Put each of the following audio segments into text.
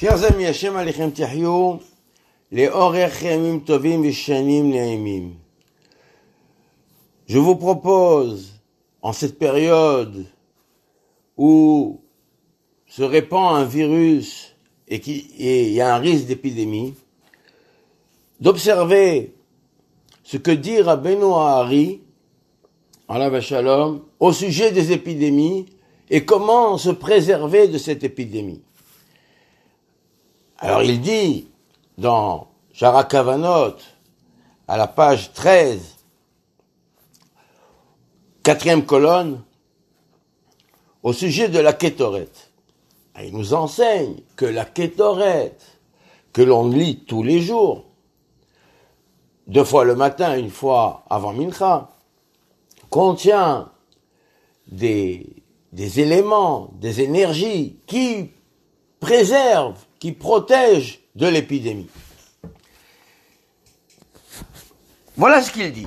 Chers amis, Hashem Alechem Tihyou, les Orech Yamim Tovim Vishanim Ne'imim. Je vous propose, en cette période où se répand un virus et il y a un risque d'épidémie, d'observer ce que dit Rabbeinu Ahari, Alav Shalom, au sujet des épidémies et comment se préserver de cette épidémie. Alors il dit dans Shara Kavanot, à la page 13, quatrième colonne, au sujet de la Kétoret. Il nous enseigne que la Kétoret, que l'on lit tous les jours, 2 fois le matin, 1 fois avant Mincha, contient des éléments, des énergies qui préservent, qui protègent de l'épidémie. Voilà ce qu'il dit.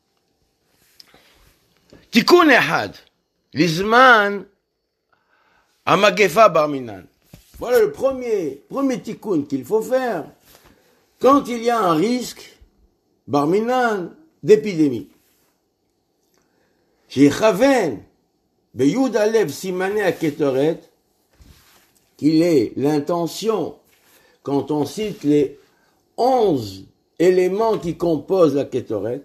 Tikkun Ehad, Lizman Amagefa Barminan. Voilà le premier tikkun qu'il faut faire quand il y a un risque Barminan d'épidémie. Shechaven Beyud Alev Simane Aketoret, qu'il est l'intention, quand on cite les 11 éléments qui composent la Kétoret,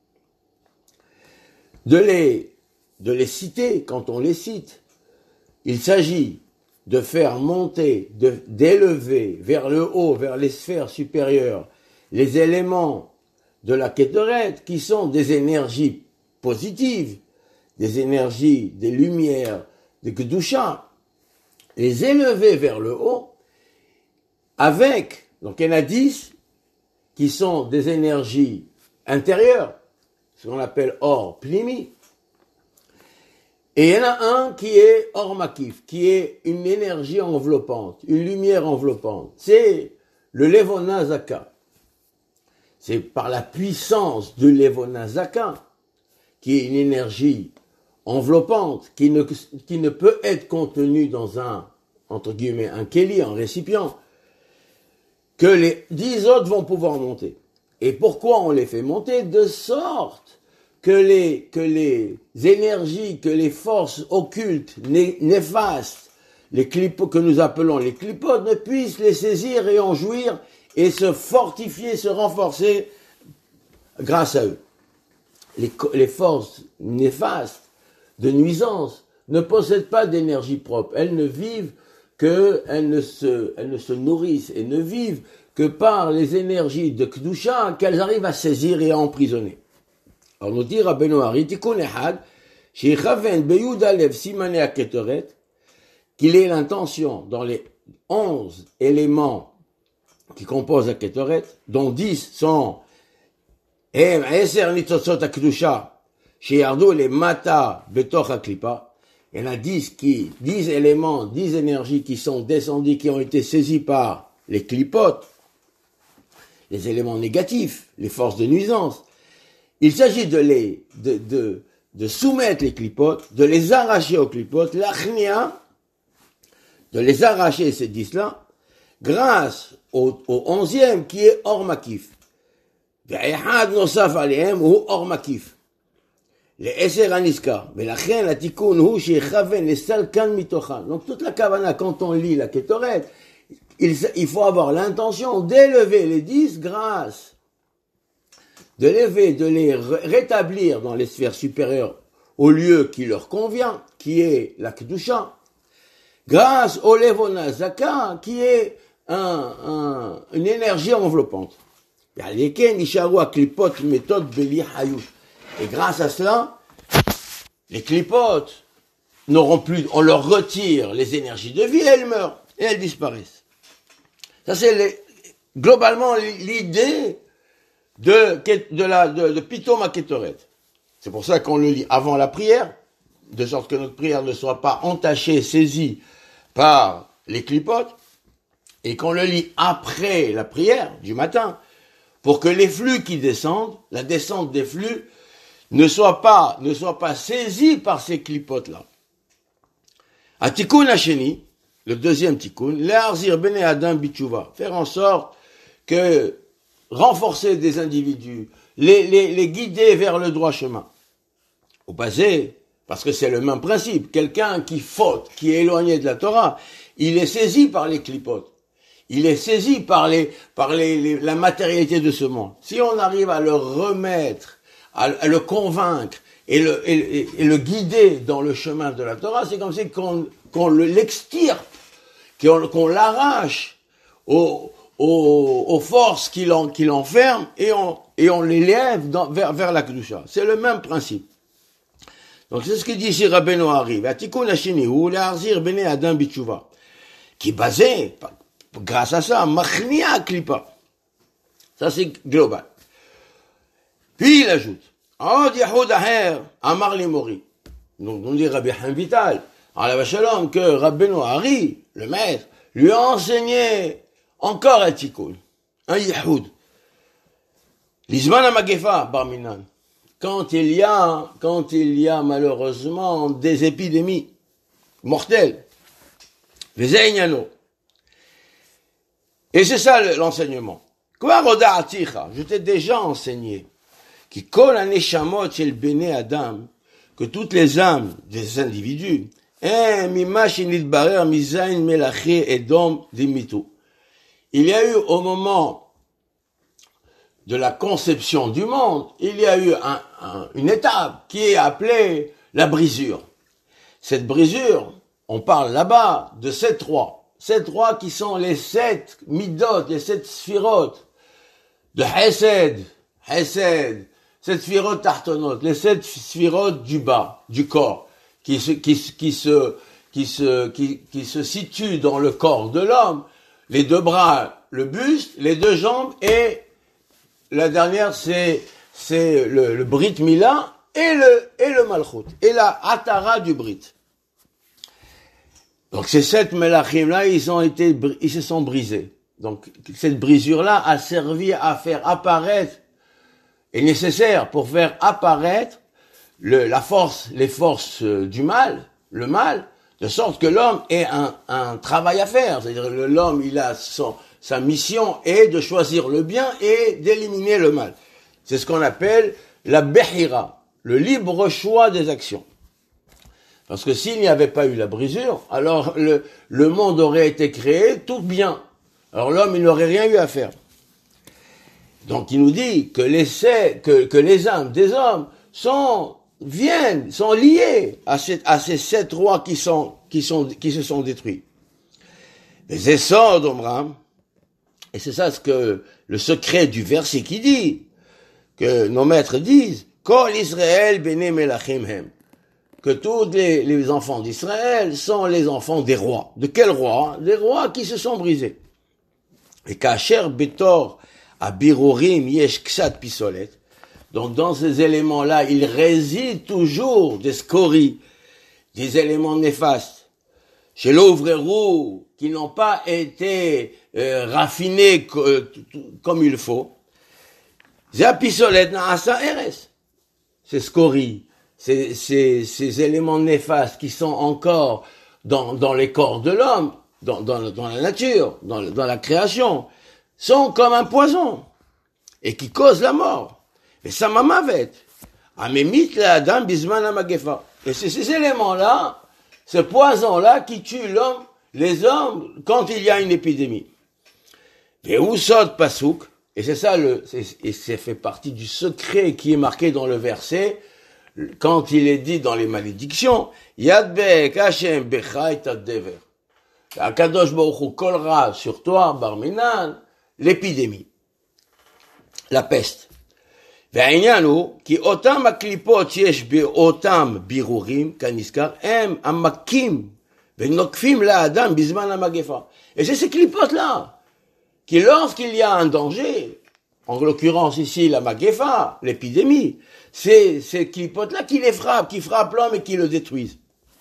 de les citer quand on les cite. Il s'agit de faire monter, d'élever vers le haut, vers les sphères supérieures, les éléments de la Kétoret qui sont des énergies positives, des énergies, des lumières, des Kedusha, les élever vers le haut avec, donc il y en a 10 qui sont des énergies intérieures, ce qu'on appelle Or Plimi, et il y en a un qui est Or Makif, qui est une énergie enveloppante, une lumière enveloppante, c'est le Levona Zaka. C'est par la puissance de Levona Zaka, qui est une énergie enveloppante, qui ne peut être contenue dans un, entre guillemets, un kéli, un récipient, que les 10 autres vont pouvoir monter. Et pourquoi on les fait monter? De sorte que les énergies, que les forces occultes, néfastes, que nous appelons les clipotes, ne puissent les saisir et en jouir et se fortifier, se renforcer grâce à eux. Les forces néfastes de nuisance ne possèdent pas d'énergie propre. Elles ne vivent elles ne se nourrissent et ne vivent que par les énergies de Kedusha qu'elles arrivent à saisir et à emprisonner. Alors nous dit Rabbeinu Ahari, Tikkun Ehad, Shechaven Beyud Alev Simane Aketoret, qu'il ait l'intention dans les 11 éléments qui composent la Kétoret, dont 10 sont Eser Nitzotzot HaKedusha, Sheyardu les Mata Betoch HaKlipa. Il y en a 10 éléments, 10 énergies qui sont descendus, qui ont été saisis par les clipotes, les éléments négatifs, les forces de nuisance. Il s'agit de soumettre les clipotes, de les arracher aux clipotes, l'achnia, de les arracher ces 10-là, grâce au 11e qui est Or Makif. Ve'ehad nosaf alehem ou Or Makif. Les Eser Aniska, mais la reine, la Tikkun, hu shechaven, les salkan mitochan. Donc toute la kavana, quand on lit la Kétoret, il faut avoir l'intention d'élever les 10 grâce, de les rétablir dans les sphères supérieures au lieu qui leur convient, qui est la Kedusha, grâce au Levona Zaka, qui est une énergie enveloppante. Et grâce à cela, les clipotes n'auront plus, on leur retire les énergies de vie et elles meurent, et elles disparaissent. Ça c'est globalement l'idée de Pitom HaKetoret. C'est pour ça qu'on le lit avant la prière, de sorte que notre prière ne soit pas entachée, saisie par les clipotes, et qu'on le lit après la prière du matin, pour que les flux qui descendent, la descente des flux, ne soit pas saisie par ces clipotes-là. À Tikkun Hasheni, le deuxième tikkun, le'arzir bnei adam bitshuva, faire en sorte que renforcer des individus, les guider vers le droit chemin. Au passé, parce que c'est le même principe, quelqu'un qui faute, qui est éloigné de la Torah, il est saisi par les clipotes. Il est saisi par la matérialité de ce monde. Si on arrive à le remettre, à le convaincre et le guider dans le chemin de la Torah, c'est comme si qu'on l'extirpe, qu'on l'arrache aux forces qui l'enferment et on l'élève vers la Kedusha. C'est le même principe. Donc c'est ce que dit ici Rabbeinu Hari. Vatikun hashini hu le'arzir bnei adam bitshuva, qui est basé, grâce à ça, machnia klipa. Ça c'est global. Puis il ajoute, Od Yahud Aher Amar Limori. Donc on dit Rabbi Chaim Vital, Alav Shalom, que Rabbeinu Hari, le maître, lui a enseigné encore un tikkun, un Yahud. L'Izman HaMagefa Bar Minan. Quand il y a malheureusement des épidémies mortelles, Vezeh Inyano. Et c'est ça l'enseignement. Kvar Hoda'aticha, je t'ai déjà enseigné, qui kol haneshamot shel bnei adam, que toutes les âmes des individus, mima shenitbarer mizayin melachi edom dimitu. Il y a eu au moment de la conception du monde, il y a eu une étape qui est appelée la brisure. Cette brisure, on parle là-bas de 7 rois. 7 rois qui sont les 7 midot, les 7 sphirotes de Hesed, 7 sphirotes tartonotes, les 7 sphirotes du bas, du corps, qui se situent dans le corps de l'homme, les 2 bras, le buste, les 2 jambes et la dernière, c'est le Brit Mila et le Malchut, et la Atara du Brit. Donc ces 7 Melachim-là, ils se sont brisés. Donc cette brisure-là a servi à faire apparaître, est nécessaire pour faire apparaître les forces du mal, le mal, de sorte que l'homme ait un travail à faire. C'est-à-dire l'homme, il a sa mission est de choisir le bien et d'éliminer le mal. C'est ce qu'on appelle la Behira, le libre choix des actions. Parce que s'il n'y avait pas eu la brisure, alors le monde aurait été créé tout bien. Alors l'homme, il n'aurait rien eu à faire. Donc il nous dit que les âmes des hommes sont liées à ces 7 rois qui se sont détruits. Les Essor d'Omram, et c'est ça le secret du verset qui dit, que nos maîtres disent, Kol Israël bene melachim hem, que tous les enfants d'Israël sont les enfants des rois. De quels rois? Des rois qui se sont brisés. Et kacher betor abirurim yesh ksat pisolet. Donc dans ces éléments-là, il réside toujours des scories, des éléments néfastes. Chez l'ouvrerou, qui n'ont pas été raffinés comme il faut. Zapisolet naasa eres. Ces scories, ces éléments néfastes qui sont encore dans les corps de l'homme, dans la nature, dans la création, sont comme un poison et qui causent la mort. Et ça mamavet. Amemit la adam bisman amagefa. Et c'est ces éléments-là, ce poison-là qui tue l'homme, les hommes, quand il y a une épidémie. Et où saute Pasouk, et c'est ça et c'est fait partie du secret qui est marqué dans le verset, quand il est dit dans les malédictions, Yadbek Hashem becha et addever. Akadosh Baruch Hu collera sur toi, Barminan, l'épidémie, la peste. והעניין הוא, כי אותם הקליפות שיש באותם בירורים, כנזכר, הם המכים ונוקפים לאדם בזמן המגפה. Et c'est ces clipotes-là, qui lorsqu'il y a un danger, en l'occurrence ici la magefa, l'épidémie, c'est ces clipotes-là qui les frappent, qui frappent l'homme et qui le détruisent.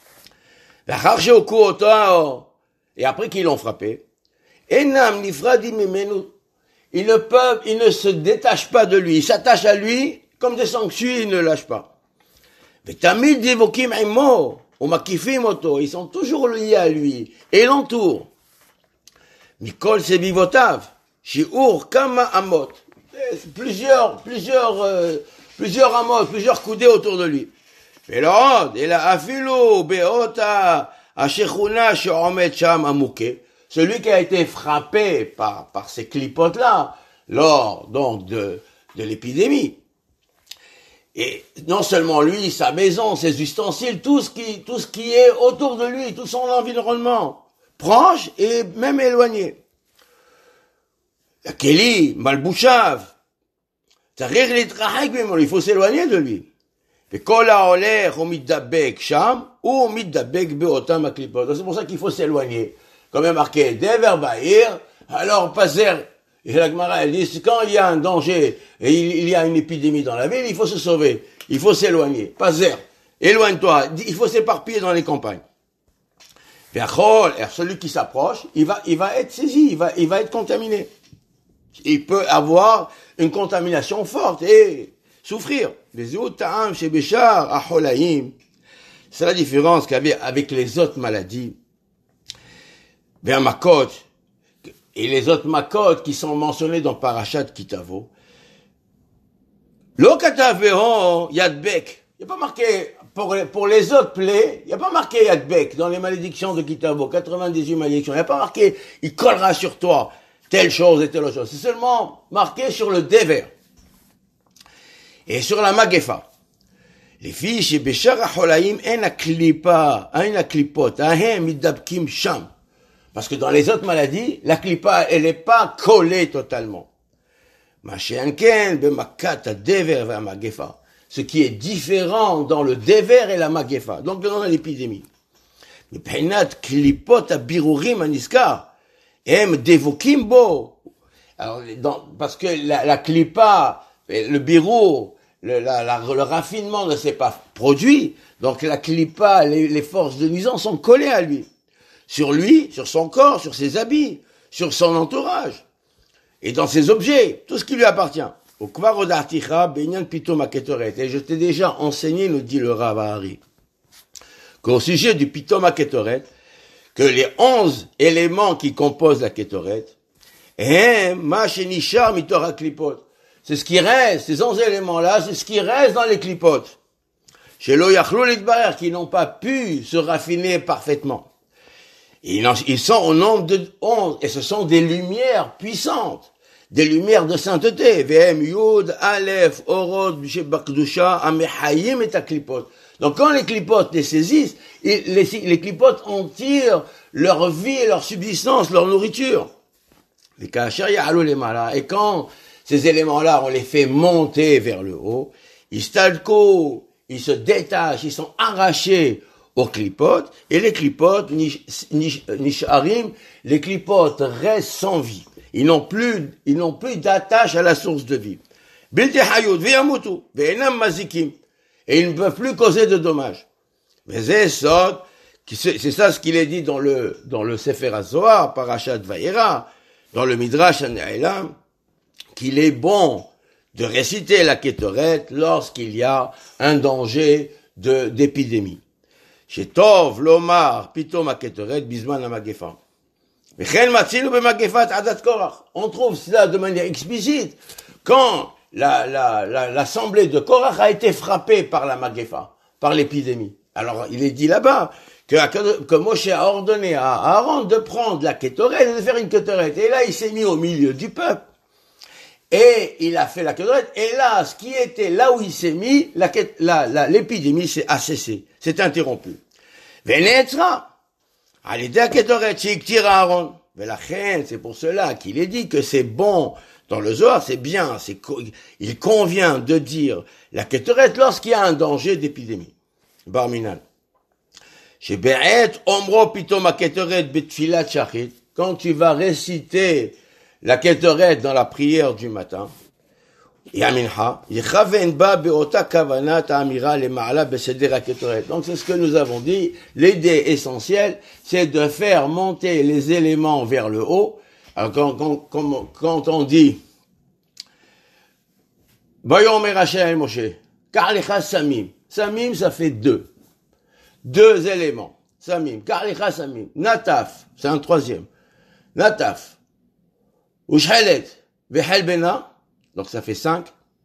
Et après qu'ils l'ont frappé, enam nifradim mimenu. Ils ne se détachent pas de lui, ils s'attachent à lui comme des sangsues, ils ne lâchent pas. Mais tamid divokim imo, Umakifim oto, ils sont toujours liés à lui, et l'entourent. Mikol sebivotav, shiur kama amot. Plusieurs amot, plusieurs coudées autour de lui. ולעוד, אלא אפילו באותה השכונה שעומד שם המוכה, celui qui a été frappé par ces clipotes-là, lors donc de l'épidémie. Et non seulement lui, sa maison, ses ustensiles, tout ce qui est autour de lui, tout son environnement, proche et même éloigné. La Kéli, Malbouchav, il faut s'éloigner de lui. וכל ההולך הוא מתדבק שם, הוא מתדבק באותם הקליפות. C'est pour ça qu'il faut s'éloigner. Comme est marqué, Dever Bahir, alors Pazer, et la Gemara, elle dit, quand il y a un danger, et il y a une épidémie dans la ville, il faut se sauver. Il faut s'éloigner. Pazer, éloigne-toi. Il faut s'éparpiller dans les campagnes. Celui qui s'approche, il va être saisi, il va être contaminé. Il peut avoir une contamination forte et souffrir. C'est la différence qu'il y avait avec les autres maladies. Vers Makot, et les autres Makot qui sont mentionnés dans Parashat Kitavo. Lo katav beho yadbek. Il n'y a pas marqué, pour les autres plaies, il n'y a pas marqué yadbek dans les malédictions de Kitavo, 98 malédictions. Il n'y a pas marqué, il collera sur toi telle chose et telle autre chose. C'est seulement marqué sur le dever. Et sur la Magefa. Les filles chez Béchar Acholaim, en a klipot, ahem midabkim sham. Parce que dans les autres maladies, la klipa, elle n'est pas collée totalement. Machéanken, bemakat, dever, va Magefa. Ce qui est différent dans le dever et la Magefa. Donc, dans l'épidémie. Le peinat klipot a birurim aniskar. Em devokim bo. Alors, parce que la klipa, le birou, le raffinement ne s'est pas produit, donc la klipa, les forces de nuisance sont collées à lui, sur son corps, sur ses habits, sur son entourage, et dans ses objets, tout ce qui lui appartient. Et je t'ai déjà enseigné, nous dit le Rav Ahari, qu'au sujet du pitom haketoret, que les 11 éléments qui composent la ketoret, c'est ce qui reste, ces 11 éléments-là, c'est ce qui reste dans les clipotes. Chez l'Oyachlou l'Itbarer, qui n'ont pas pu se raffiner parfaitement. Ils sont au nombre de 11, et ce sont des lumières puissantes, des lumières de sainteté. VM, Yud, Aleph, Orod, Bakdusha, Amehayim et Taklipot. Donc quand les clipotes les saisissent, les clipotes en tirent leur vie, leur subsistance, leur nourriture. Les Kacher Ya'alou les Mala. Et quand ces éléments-là, on les fait monter vers le haut, ils se détachent, ils sont arrachés aux clipotes, et les clipotes, nisharim, les clipotes restent sans vie. Ils n'ont plus d'attache à la source de vie. Bilti hayud, viyamutu, ve'enam mazikim. Et ils ne peuvent plus causer de dommages. Mais c'est ça ce qu'il est dit dans le Sefer HaZohar, Parashat Vayera, dans le Midrash Anaïlam, qu'il est bon de réciter la Ketoret lorsqu'il y a un danger d'épidémie. Chez Tov, Lomar, Pitom HaKetoret, Bizman HaMagefa. On trouve cela de manière explicite quand l'assemblée de Korach a été frappée par la Magefa, par l'épidémie. Alors, il est dit là-bas que Moshe a ordonné à Aaron de prendre la Ketoret et de faire une Ketoret. Et là, il s'est mis au milieu du peuple. Et il a fait la Ketoret. Et là, ce qui était là où il s'est mis, l'épidémie a cessé, s'est interrompue. Venetra. Allez, Aaron. C'est pour cela qu'il est dit que c'est bon, dans le Zohar, c'est bien, il convient de dire la Ketoret lorsqu'il y a un danger d'épidémie. Barminan. Chez Be'et, Omro Pitom HaKetoret Betfilat Shachit, quand tu vas réciter la Ketoret dans la prière du matin, Yaminha, Yechaven ba be'ota kavanat amira le ma'ala beseder HaKetoret. Donc c'est ce que nous avons dit, l'idée essentielle, c'est de faire monter les éléments vers le haut. Alors quand on dit, Bayomer Hashem Moshe, Karlecha Samim. Samim, ça fait deux. 2 éléments. Samim, Karlicha Samim, Nataf, c'est un troisième. Nataf, Ushhelet, Vehelbena, donc ça fait 5.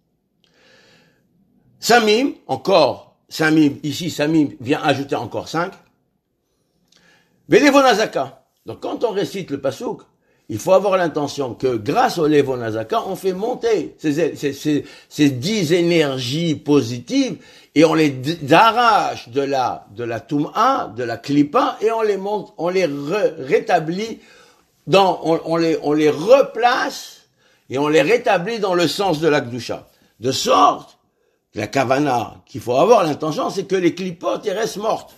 Samim, encore, Samim, ici Samim vient ajouter encore 5. Velevonazaka. Donc quand on récite le pasouk, il faut avoir l'intention que grâce au Levonazaka, on fait monter ces 10 énergies positives et on les arrache de la Toum'a, de la Klippa, et on les monte, on les rétablit on les replace et on les rétablit dans le sens de la Kedusha. De sorte, la Kavana qu'il faut avoir l'intention, c'est que les Klipot, ils restent mortes.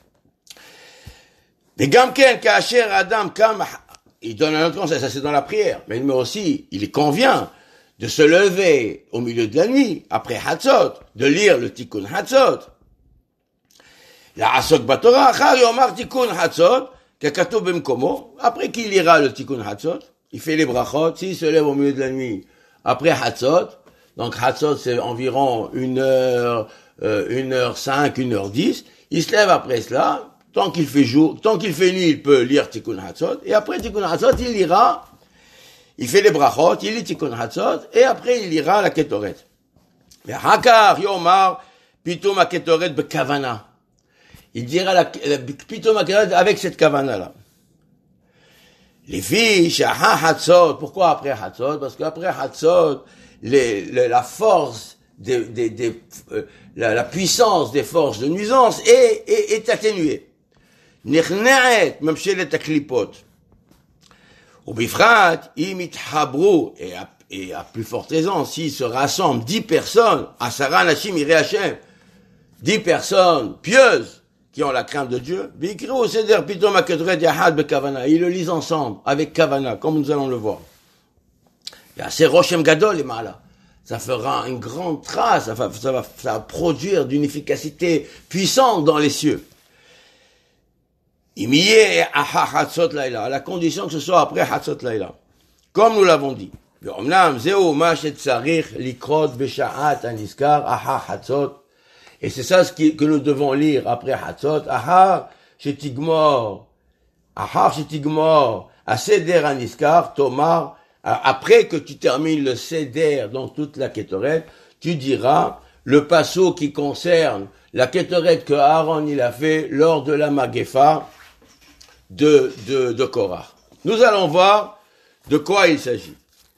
Mais Gamken, Kacher, Adam, Kam, il donne un autre conseil, ça c'est dans la prière, mais aussi, il convient de se lever au milieu de la nuit, après Hatzot, de lire le Tikkun Hatzot. La Asok Batora, Achar Yomar Tikkun Hatzot, Kakato Bemkomo, après qu'il lira le Tikkun Hatzot, il fait les brachot, s'il se lève au milieu de la nuit, après Hatzot, donc Hatzot c'est environ 1h05, 1h10, il se lève après cela, tant qu'il fait jour, tant qu'il fait nuit, il peut lire Tikkun Hatzot, et après Tikkun Hatzot, il lira, il fait les brachot, il lit Tikkun Hatzot, et après il lira la Ketoret. Mais Hakar Yomar, Pitom a Ketoret Bekavana. Il dira Pitom a Ketoret avec cette Kavana-là. Les filles, Shaha Hatzot, pourquoi après Hatzot? Parce qu'après Hatzot, la force la puissance des forces de nuisance est atténuée. Nechnaet, même chez les taklipot. Ou bifrat, imit habru, et à plus forte raison, s'ils se rassemblent 10 personnes, Asara Nashim Irei Hashem, 10 personnes pieuses, qui ont la crainte de Dieu, Bikru Seder Pitom HaKetoret Yahad Bekavana, ils le lisent ensemble, avec Kavana, comme nous allons le voir. C'est Roshem Gadol et Mala. Ça fera une grande trace, ça va produire d'une efficacité puissante dans les cieux. Imiye aha Hatzot Laila, à la condition que ce soit après Hatzot Laila. Comme nous l'avons dit. Et c'est ça que nous devons lire après Hatzot. Ahar shetigmor, aseder aniskar, tomar. Après que tu termines le seder dans toute la Ketoret, tu diras le passo qui concerne la Ketoret que Aaron il a fait lors de la Magefa de Korah. Nous allons voir de quoi il s'agit.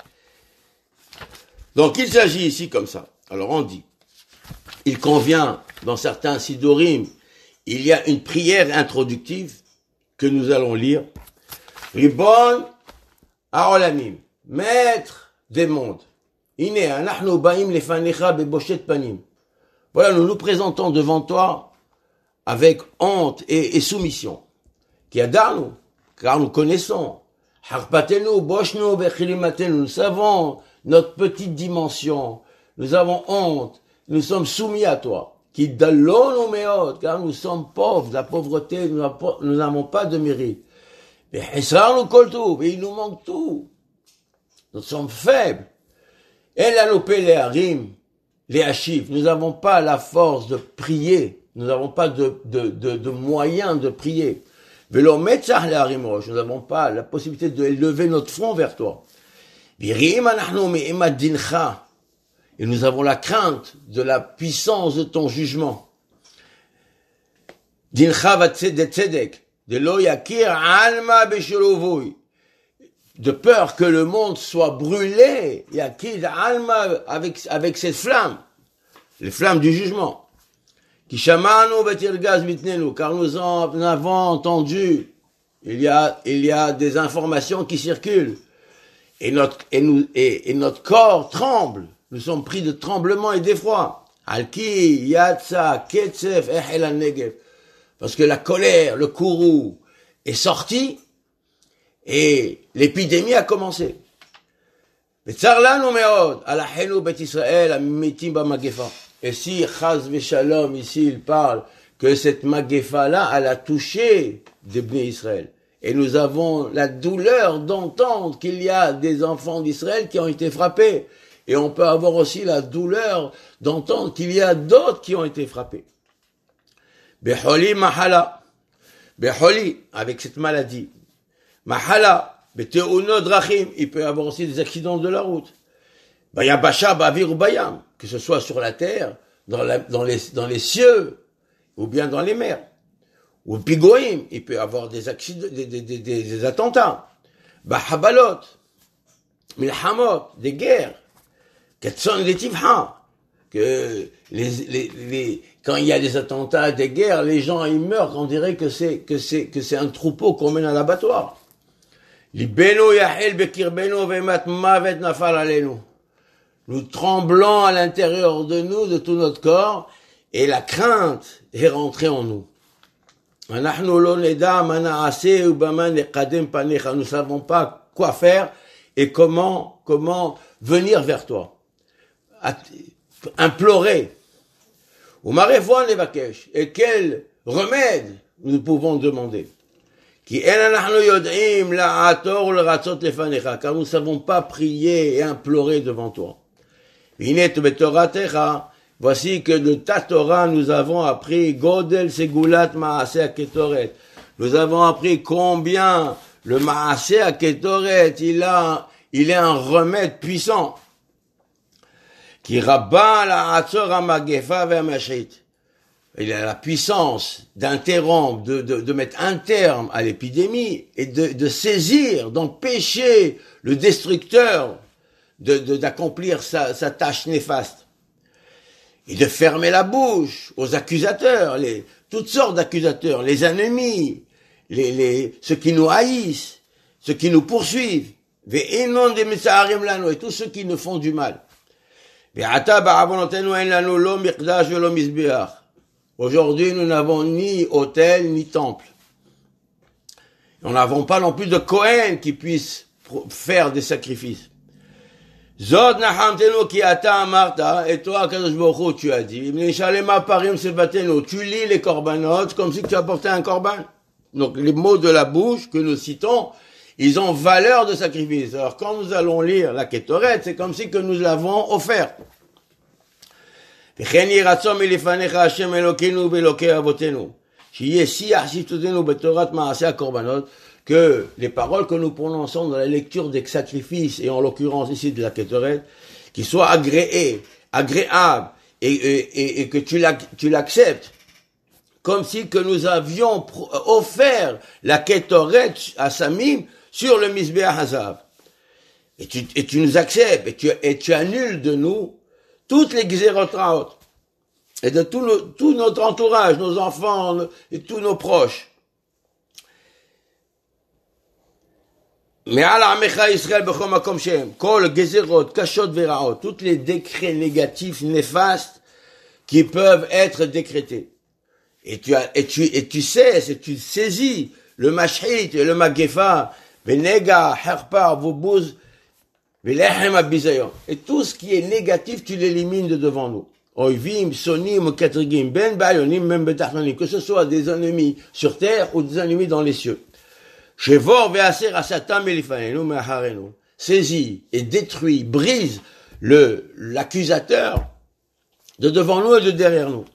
Donc il s'agit ici comme ça. Alors on dit, il convient dans certains sidorim, il y a une prière introductive que nous allons lire. Ribon Haolamim, maître des mondes. Iné, anachnu ba'im lefanecha beboshet panim. Voilà, nous nous présentons devant toi avec honte et soumission. Qui adarnu, car nous connaissons. Harpatenu, boshnu, bechilimatenu, nous savons notre petite dimension. Nous avons honte. Nous sommes soumis à toi. Qui dallonu meot, car nous sommes pauvres. La pauvreté, nous n'avons pas de mérite. Mais hisarnu koltu, mais il nous manque tout. Nous sommes faibles. Et la lopé les harim, les hachif. Nous n'avons pas la force de prier. Nous n'avons pas de moyens de prier. Velo metzach le harim rosh. Nous n'avons pas la possibilité de lever notre front vers toi. Virim anachnu me'imad dincha. Et nous avons la crainte de la puissance de ton jugement. Dincha va tzedek. De lo yakir alma beshelovui. De peur que le monde soit brûlé, yakir alma avec cette flamme. Les flammes du jugement. Qui shamanu betirgaz mitnenu. Car nous en avons entendu. Il y a des informations qui circulent. Et notre corps tremble. Nous sommes pris de tremblement et d'effroi. Alki, Yatsa, Ketsef, Ehel al-Negev. Parce que la colère, le courroux est sorti et l'épidémie a commencé. Et si, Chaz Veshalom, ici il parle que cette Magefa-là, elle a touché des Bnei Israël. Et nous avons la douleur d'entendre qu'il y a des enfants d'Israël qui ont été frappés. Et on peut avoir aussi la douleur d'entendre qu'il y a d'autres qui ont été frappés. Beholi mahala. Beholi, avec cette maladie. Mahala. Beteunot drachim. Il peut y avoir aussi des accidents de la route. Bayabasha, bavir ou bayam. Que ce soit sur la terre, dans les cieux, ou bien dans les mers. Ou pigoïm. Il peut y avoir des accidents, des attentats. Bahabalot. Milhamot. Des guerres. Ketson des tifha. Que quand il y a des attentats, des guerres, les gens ils meurent, on dirait que c'est un troupeau qu'on mène à l'abattoir. Nous tremblons à l'intérieur de nous, de tout notre corps, et la crainte est rentrée en nous. Nous ne savons pas quoi faire et comment venir vers toi. Implorer. Et quel remède nous pouvons demander? Car nous ne savons pas prier et implorer devant toi. Voici que de ta Torah nous avons appris Godel Segulat Maaseh HaKetoret. Nous avons appris combien le Maaseh HaKetoret il est un remède puissant. Qui rabat la Hatzor HaMagefa ve'Hamashrit. Il a la puissance d'interrompre, de mettre un terme à l'épidémie et de saisir, d'empêcher le destructeur d'accomplir sa tâche néfaste. Et de fermer la bouche aux accusateurs, toutes sortes d'accusateurs, les ennemis, ceux qui nous haïssent, ceux qui nous poursuivent, et tous ceux qui nous font du mal. Aujourd'hui, nous n'avons ni autel, ni temple. Nous n'avons pas non plus de Kohen qui puisse faire des sacrifices. Zod nachamtenu ki ata amarta, et toi, Kadosh Baruch Hu, tu as dit, tu lis les korbanot comme si tu apportais un korban. Donc, les mots de la bouche que nous citons, ils ont valeur de sacrifice. Alors, quand nous allons lire la Ketoret, c'est comme si que nous l'avons offert. Que les paroles que nous prononçons dans la lecture des sacrifices, et en l'occurrence ici de la Ketoret, qui soient agréables, et que tu l'acceptes, comme si que nous avions offert la Ketoret à Samim sur le Mizbeach Hazav. Et tu nous acceptes, et tu annules de nous toutes les Gzerotraot, et de tout notre entourage, nos enfants, et tous nos proches. Toutes les décrets négatifs, néfastes, qui peuvent être décrétés. Et tu saisis le mashhit et le magefa, venega, herpa, vobuz, velechem abizayon. Et tout ce qui est négatif, tu l'élimines de devant nous. Oivim, sonim, katrigim, ben bayonim, même betachnanim. Que ce soit des ennemis sur terre ou des ennemis dans les cieux. Shevor ve'aser asatam elifanenu me'acharenu. Saisis et détruis, brise l'accusateur de devant nous et de derrière nous.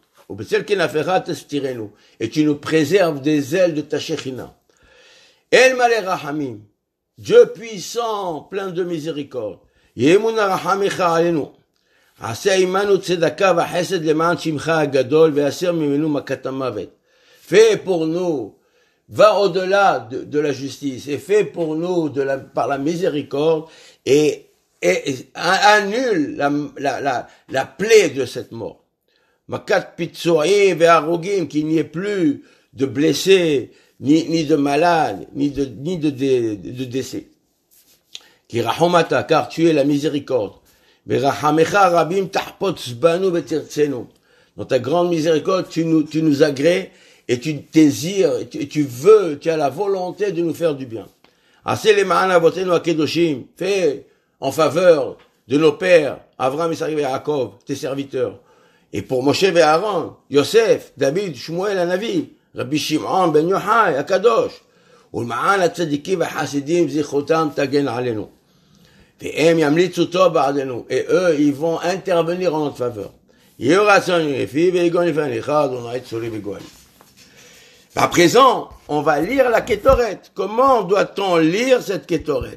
Et tu nous préserves des ailes de ta Shekhinah. El malé rahamim. Dieu puissant, plein de miséricorde. Yemuna rahamecha alenu. Aseh imanu tzedaka v'chesed leman shimcha agadol ve'aser mimenu makat hamavet. Fais pour nous, va au-delà de la justice, et fais pour nous par la miséricorde, et annule la plaie de cette mort. Makat pitsoim ve'arogim, qu'il n'y ait plus de blessés, ni de malades, ni de décès. Ki rahomata, car tu es la miséricorde. Ve'rahamecha rabim tahpot zbanu ve'tirtzenu. Dans ta grande miséricorde, tu nous agrées, et tu désires, tu as la volonté de nous faire du bien. Assez les ma'an avotenu akedoshim, fais en faveur de nos pères, Avraham, Isaac et Yaakov, tes serviteurs. Et pour Moshe et Aaron, Yosef, David, Shmuel, Hanavi, Rabbi Shimon, Ben Yochai, Akadosh, ולמען הצדיקים והחסידים זכרותם תגן עלינו. והם ימליצו טוב בעדנו, et eux, ils vont intervenir en notre faveur. יהיו רצון לפי ויגון לפניך, אדוני צורי וגואל. À présent, on va lire la Kétoret. Comment doit-on lire cette Kétoret?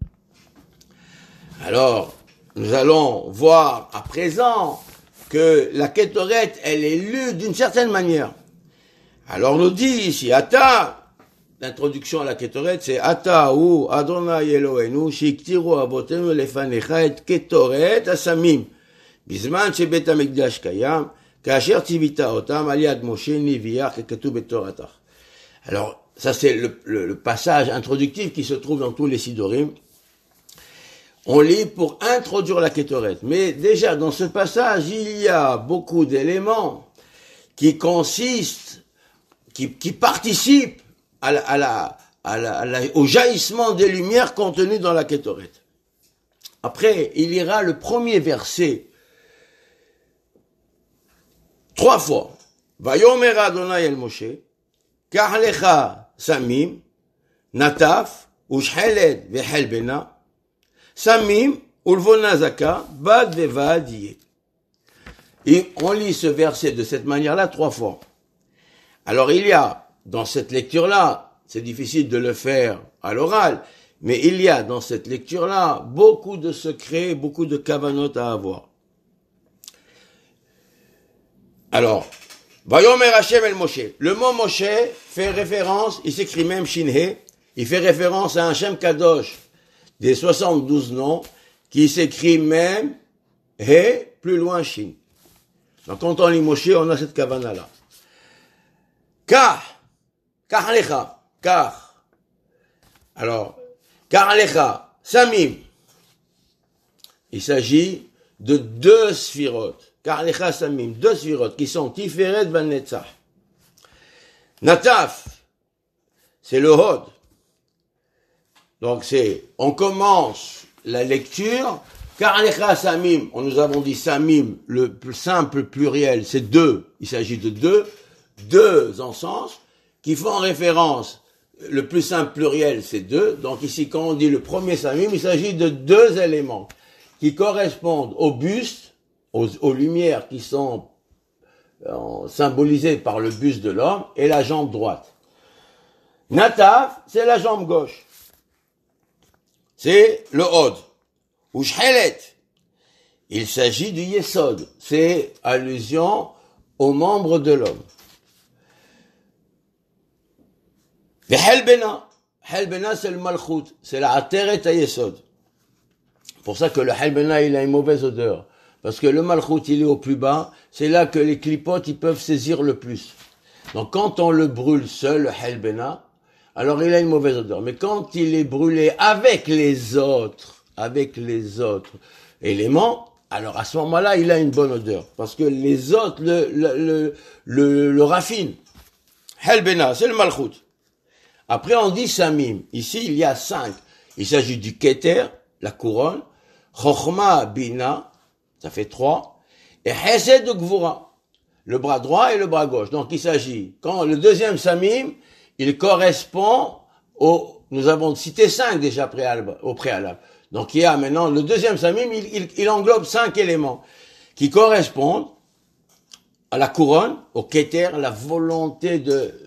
Alors, nous allons voir à présent que la Kétoret, elle est lue d'une certaine manière. Alors, on nous dit ici, Ata, l'introduction à la Kétoret, c'est Ata ou Adonai Eloheinu, shiktiru avotenu lefanecha et Kétoret asamim, bizman shebet hamikdash kayam, kasher tivita otam aliad Moshe niviach kekatu betoratach. Alors, ça c'est le passage introductif qui se trouve dans tous les Sidorim. On lit pour introduire la Kétoret. Mais déjà, dans ce passage, il y a beaucoup d'éléments qui consistent, qui participent au jaillissement des lumières contenues dans la Kétoret. Après, il ira le premier verset 3 fois. Vayomer Adonai el Moshe, Kach lecha samim, nataf, ushhelet vehelbena, samim, ulvona zaka, bad vevad yeh. Et on lit ce verset de cette manière-là 3 fois. Alors il y a, dans cette lecture-là, c'est difficile de le faire à l'oral, mais il y a dans cette lecture-là beaucoup de secrets, beaucoup de kavanot à avoir. Alors, Vayomer Hashem el Moshe. Le mot Moshe fait référence, il s'écrit même Shinhe, il fait référence à un Shem Kadosh des 72 noms qui s'écrit même He, plus loin Shin. Donc quand on lit Moshe, on a cette kavana-là. Kach lecha, kach. Alors, kach lecha, samim. Il s'agit de 2 sphirotes. Kach lecha samim, 2 sphirotes qui sont Tiferet Vanetzach. Nataf, c'est le Hod. Donc on commence la lecture. Kach lecha samim, nous avons dit samim, le simple pluriel, c'est 2. Il s'agit de 2 encens qui font référence, le plus simple pluriel c'est 2, donc ici quand on dit le premier samim, il s'agit de 2 éléments qui correspondent au buste, aux lumières qui sont symbolisées par le buste de l'homme et la jambe droite. Nataf, c'est la jambe gauche, c'est le Hod. Ushhelet, il s'agit du Yesod, c'est allusion aux membres de l'homme. Helbena, c'est le Malchut, c'est la Ateret HaYesod. C'est pour ça que le Helbena, il a une mauvaise odeur. Parce que le Malchut, il est au plus bas, c'est là que les clipotes, ils peuvent saisir le plus. Donc quand on le brûle seul, le Helbena, alors il a une mauvaise odeur. Mais quand il est brûlé avec les autres éléments, alors à ce moment-là, il a une bonne odeur. Parce que les autres le raffinent. Helbena, c'est le Malchut. Après, on dit Samim. Ici, il y a 5. Il s'agit du Keter, la couronne, Chochma, Bina, ça fait 3, et Hesed de Gvura, le bras droit et le bras gauche. Donc, il s'agit, quand le deuxième Samim, il correspond nous avons cité 5 déjà au préalable. Donc, il y a maintenant, le deuxième Samim, il englobe 5 éléments qui correspondent à la couronne, au Keter, la volonté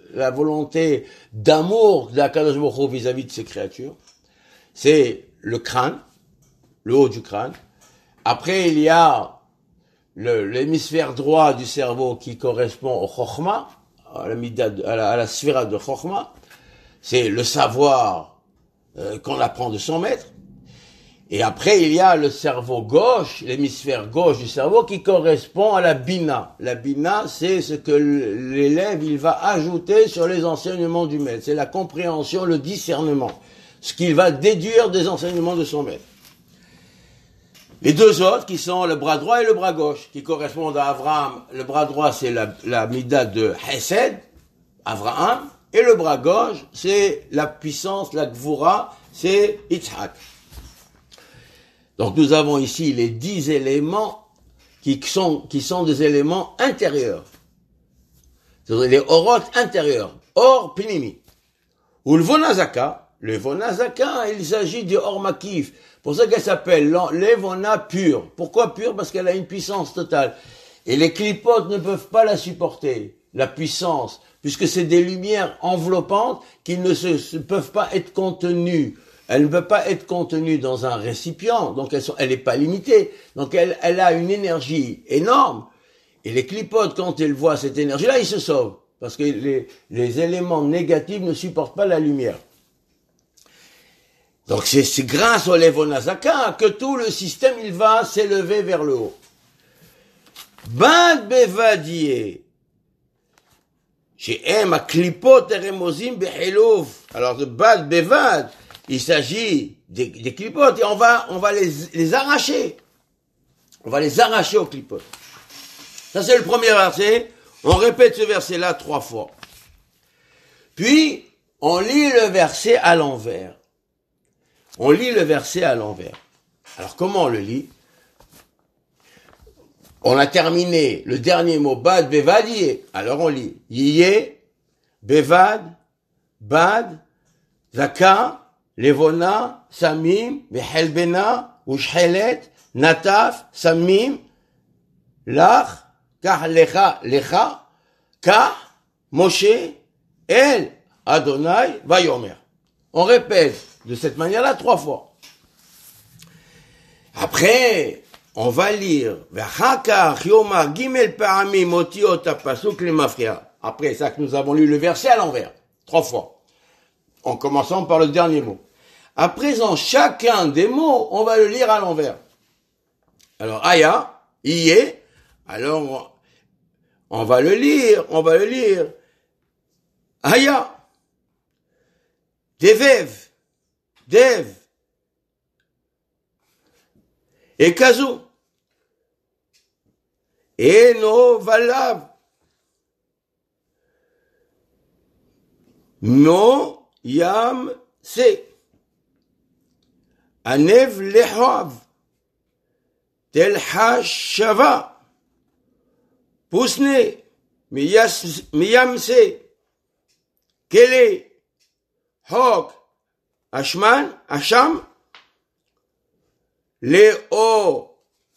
d'amour de Akadosh Baruch Hu vis-à-vis de ses créatures. C'est le crâne, le haut du crâne. Après, il y a l'hémisphère droit du cerveau qui correspond au Chokhmah, à la sphère de Chokhmah. C'est le savoir qu'on apprend de son maître. Et après, il y a le cerveau gauche, l'hémisphère gauche du cerveau qui correspond à la Bina. La Bina, c'est ce que l'élève, il va ajouter sur les enseignements du maître. C'est la compréhension, le discernement. Ce qu'il va déduire des enseignements de son maître. Les 2 autres, qui sont le bras droit et le bras gauche, qui correspondent à Abraham. Le bras droit, c'est la mida de Hesed, Abraham. Et le bras gauche, c'est la puissance, la Gvura, c'est Yitzhak. Donc nous avons ici les 10 éléments qui sont des éléments intérieurs. C'est-à-dire les orotes intérieurs. Or pinimi. Ou le vonazaka. Le vonazaka, il s'agit du or makif. Pour ça qu'elle s'appelle l'evona pure. Pourquoi pure? Parce qu'elle a une puissance totale. Et les clipotes ne peuvent pas la supporter. la puissance, puisque c'est des lumières enveloppantes qui ne peuvent pas être contenues. Elle ne peut pas être contenue dans un récipient, donc elle n'est pas limitée. Donc elle a une énergie énorme. Et les clipotes, quand ils voient cette énergie-là, ils se sauvent. Parce que les éléments négatifs ne supportent pas la lumière. Donc c'est grâce au Levonazaka que tout le système, il va s'élever vers le haut. Bad bevadie. She'em aklipot eremozim behelov. Alors de bad bevad, il s'agit des clipotes et on va les arracher. On va les arracher aux clipotes. Ça c'est le premier verset. On répète ce verset-là 3 fois. Puis, on lit le verset à l'envers. On lit le verset à l'envers. Alors, comment on le lit? On a terminé le dernier mot, bad, bevad, yé. Alors, on lit yé, bevad, bad, zaka, levona, samim, behelbena, ushhelet, nataf, samim, lach, Kah lecha, lecha, kah, Moshe, El, Adonai, Vayomer. On répète de cette manière-là 3 fois. Après, on va lire, V'achakach yomar gimel pa'amim otiot hapasuk lemafria. Après ça que nous avons lu le verset à l'envers, 3 fois. En commençant par le dernier mot. À présent, chacun des mots, on va le lire à l'envers. Alors, aya, yé, alors, on va le lire. Aya. Devev. Dev. Et Kazou. Et no valav. No yam se. Anev lehav. Tel hashava. Pusne, miyamse, kele, hok, ashman, asham, leo,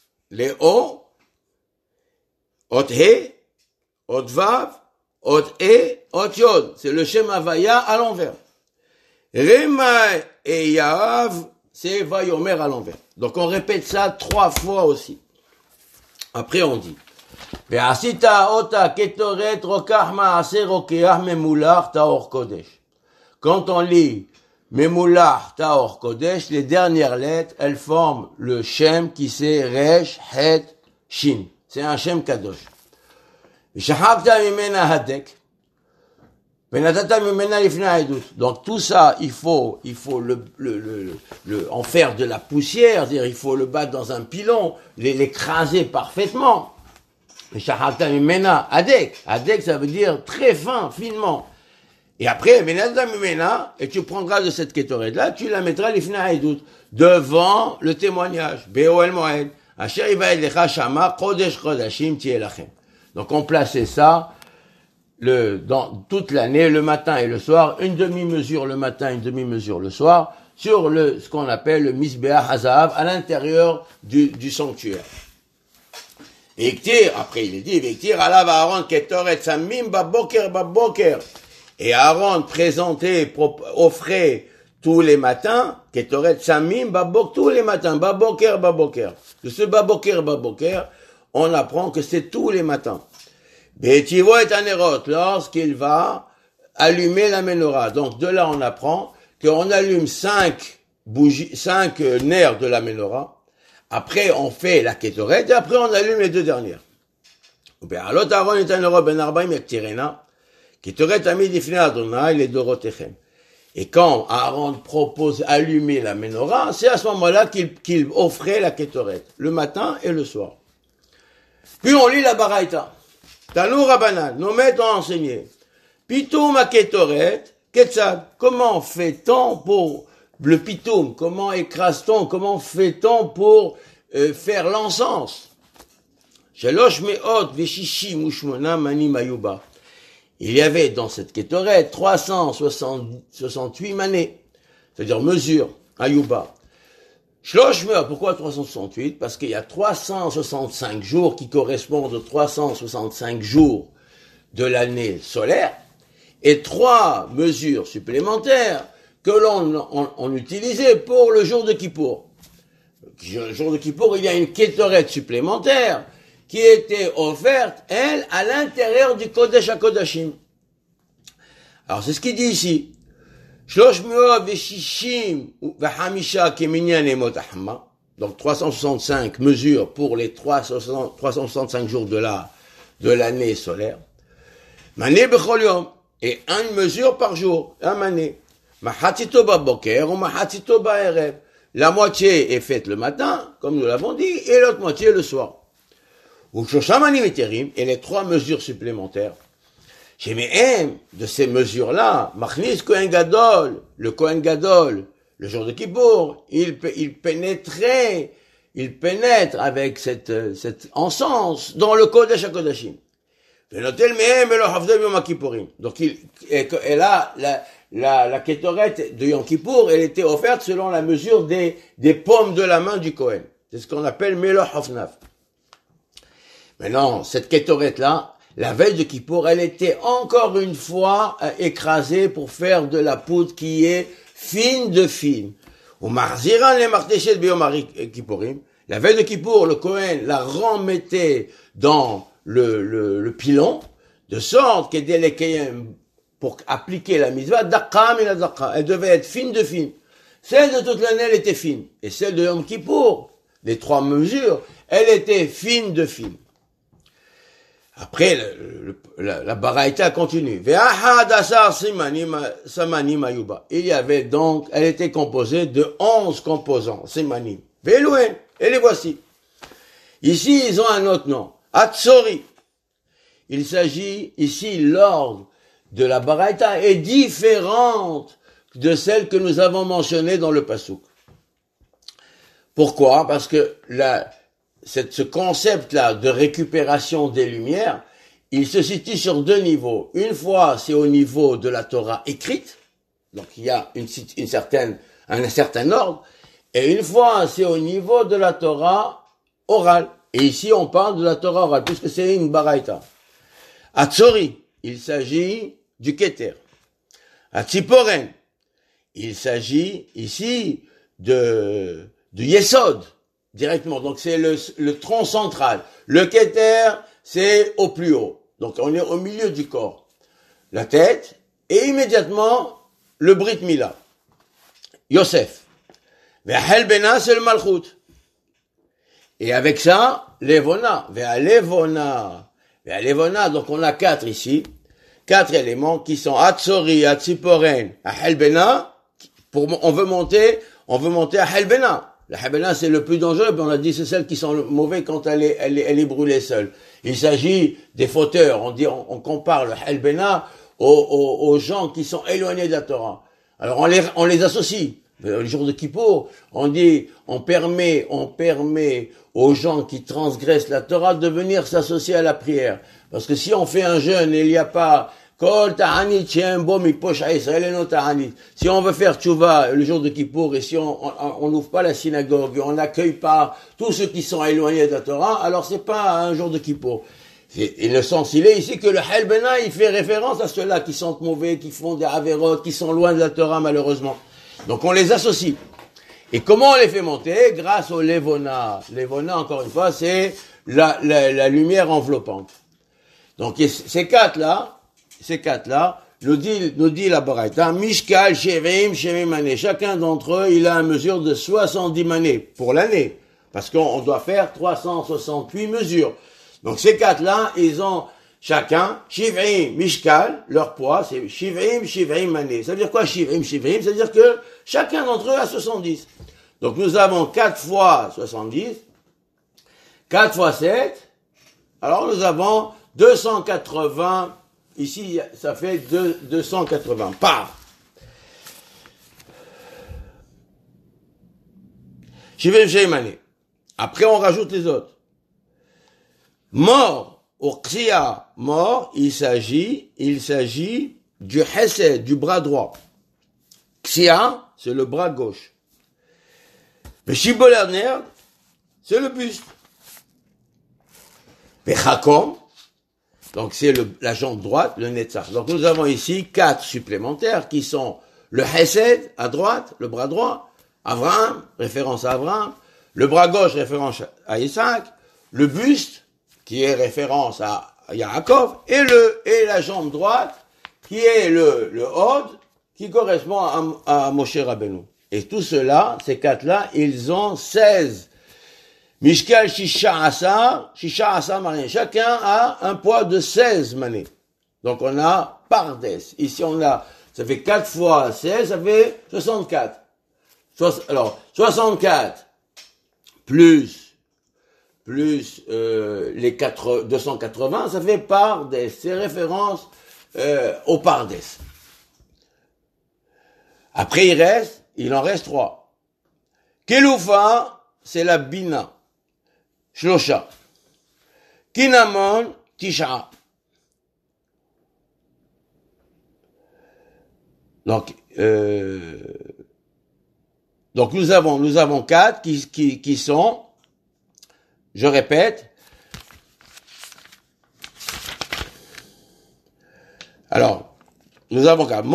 ot he, ot vav, ot e, ot yod. C'est le Shem Havaya à l'envers. Rema et Yahav, c'est Vayomer à l'envers. Donc on répète ça 3 fois aussi. Après on dit, Ve'asita ota ketoret rokach ma'aser rokeach memulach taor kodesh. Quand on lit memulach taor kodesh, les dernières lettres, elles forment le Shem qui c'est Resh, Het, Shin. C'est un Shem Kadosh. Shahakta mimena hadek. Venatata mimena lifna haidut. Donc tout ça, il faut en faire de la poussière, c'est-à-dire il faut le battre dans un pilon, l'écraser parfaitement. Shahakta mimena hadek. Hadek, ça veut dire très fin, finement. Et après, venatata mimena, et tu prendras de cette kétorette-là, tu la mettras lifna haidut, devant le témoignage. Be'oel moed. Asher ivaed lecha shama, kodesh kodashim tiye lachem. Donc on plaçait ça dans toute l'année, le matin et le soir, une demi-mesure le matin, une demi-mesure le soir, sur ce qu'on appelle le Misbeach Hazahav, à l'intérieur du sanctuaire. Et après il est dit, Vektir alav Aaron ketoret samim baboker. Et Aaron présentait, offrait tous les matins, ketoret samim babok, tous les matins, baboker. De ce baboker, on apprend que c'est tous les matins. Betivo est anerot, lorsqu'il va allumer la menorah. Donc de là on apprend qu'on allume 5 nerfs de la menorah. Après on fait la kétoret et après on allume les 2 dernières. Alot Aaron est anerot ben arbaim ektirena, kétoret amid ifnei Adonai les dorotechem. Et quand Aaron propose allumer la menorah, c'est à ce moment-là qu'il offrait la kétoret, le matin et le soir. Puis on lit la baraïta. Tanou Rabbanan, nos maîtres ont enseigné. Pitoum a kétoret, ketzad. Comment fait-on pour le pitoum? Comment écrase-t-on? Comment fait-on pour faire l'encens? Shalosh me'ot veshishim ushmona manim ayuba. Il y avait dans cette kétoret 368 manées, c'est-à-dire mesures, ayuba. Pourquoi 368? Parce qu'il y a 365 jours qui correspondent aux 365 jours de l'année solaire et 3 mesures supplémentaires que l'on utilisait pour le jour de Kippour. Le jour de Kippour, il y a une kétorette supplémentaire qui était offerte, elle, à l'intérieur du Kodesh HaKodashim. Alors, c'est ce qu'il dit ici. 365 keminyan emot ahma. Donc, 365 mesures pour les 365 jours de l'année solaire. Mané bechol yom. Et une mesure par jour. Un mané. Mahatito baboker ou mahatito ba'erev. La moitié est faite le matin, comme nous l'avons dit, et l'autre moitié le soir. Et les 3 mesures supplémentaires. De ces mesures-là, Machnis Kohen Gadol, le Kohen Gadol, le jour de Kippour, il pénètre avec cet encens dans le Kodesh HaKodashim. Donc et là, la kétorette de Yom Kippour, elle était offerte selon la mesure des paumes de la main du Kohen. C'est ce qu'on appelle Meloch Hofnaf. Maintenant, cette kétorette-là, la veille de Kippour, elle était encore une fois écrasée pour faire de la poudre qui est fine de fine. La veille de Kippour, le Kohen la remettait dans le pilon, de sorte que dès les Kayem, pour appliquer la mitzvah, elle devait être fine de fine. Celle de toute l'année, elle était fine. Et celle de Yom Kippour, les 3 mesures, elle était fine de fine. Après, la baraïta continue. Il y avait donc, elle était composée de 11 composants, simanim. Velouen, et les voici. Ici, ils ont un autre nom. Hatzori. Il s'agit, ici, l'ordre de la baraïta est différente de celle que nous avons mentionnée dans le Passouk. Pourquoi? Parce que ce concept-là de récupération des lumières, il se situe sur 2 niveaux. Une fois, c'est au niveau de la Torah écrite, donc il y a un certain ordre, et une fois, c'est au niveau de la Torah orale. Et ici, on parle de la Torah orale, puisque c'est une baraïta. Hatzori, il s'agit du Keter. Hatziporen, il s'agit ici du Yesod, directement. Donc c'est le tronc central. Le Keter, c'est au plus haut. Donc on est au milieu du corps. La tête, et immédiatement, le Brit Mila. Yosef. Ve'ahel bena, c'est le Malchut. Et avec ça, Levona. Ve'alevona. Ve'alevona, donc on a 4 ici. 4 éléments qui sont Hatzori, Hatziporen, Ahel bena. On veut monter à Helbena. La Helbena, c'est le plus dangereux, mais on a dit c'est celle qui sent mauvais quand elle est brûlée seule. Il s'agit des fauteurs. On compare le Helbena aux gens qui sont éloignés de la Torah. Alors on les associe. Le jour de Kippour, on permet aux gens qui transgressent la Torah de venir s'associer à la prière. Parce que si on fait un jeûne et il n'y a pas Kol ta'anit shem bo miposh ha'Israël eno ta'anit. Si on veut faire tchouva le jour de Kippour et si on n'ouvre pas la synagogue, on n'accueille pas tous ceux qui sont éloignés de la Torah, alors c'est pas un jour de Kippour. Et le sens, il est ici que le Helbena, il fait référence à ceux-là qui sentent mauvais, qui font des avérotes, qui sont loin de la Torah malheureusement. Donc on les associe. Et comment on les fait monter? Grâce au Levona. Levona, encore une fois, c'est la lumière enveloppante. Donc ces quatre-là, nous dit la Baraita, Mishkal, Shevim, Shevim mané. Chacun d'entre eux, il a une mesure de 70 manées pour l'année. Parce qu'on doit faire 368 mesures. Donc ces 4-là, ils ont chacun, Shivrim, Mishkal, leur poids, c'est Shivrim mané. Ça veut dire quoi Shivrim? Ça veut dire que chacun d'entre eux a 70. Donc nous avons 4 fois 70, 4 fois 7, alors nous avons 280. Ici, ça fait 280. Paf! Shivim Sheimane. Après, on rajoute les autres. Mort, au Ksia, mort, il s'agit du Hesed, du bras droit. Ksia, c'est le bras gauche. Mais Donc c'est la jambe droite, le Netzach. Donc nous avons ici 4 supplémentaires qui sont le Hesed à droite, le bras droit, Abraham, référence à Abraham, le bras gauche, référence à Isaac, le buste, qui est référence à Yaakov, et la jambe droite, qui est le Hod, qui correspond à Moshe Rabbeinu. Et tout cela, ces 4-là, ils ont 16. Mishkal Shisha Asar Mané. Chacun a un poids de 16 manées. Donc on a Pardes. Ici ça fait 4 fois 16, ça fait 64. Alors, 64 plus les 280, ça fait Pardes. C'est référence au Pardes. Après il en reste 3. Keloufa, c'est la Bina. Shlosha. Kinamon, Tisha. Donc nous avons 4 qui sont, je répète, alors, nous avons 4,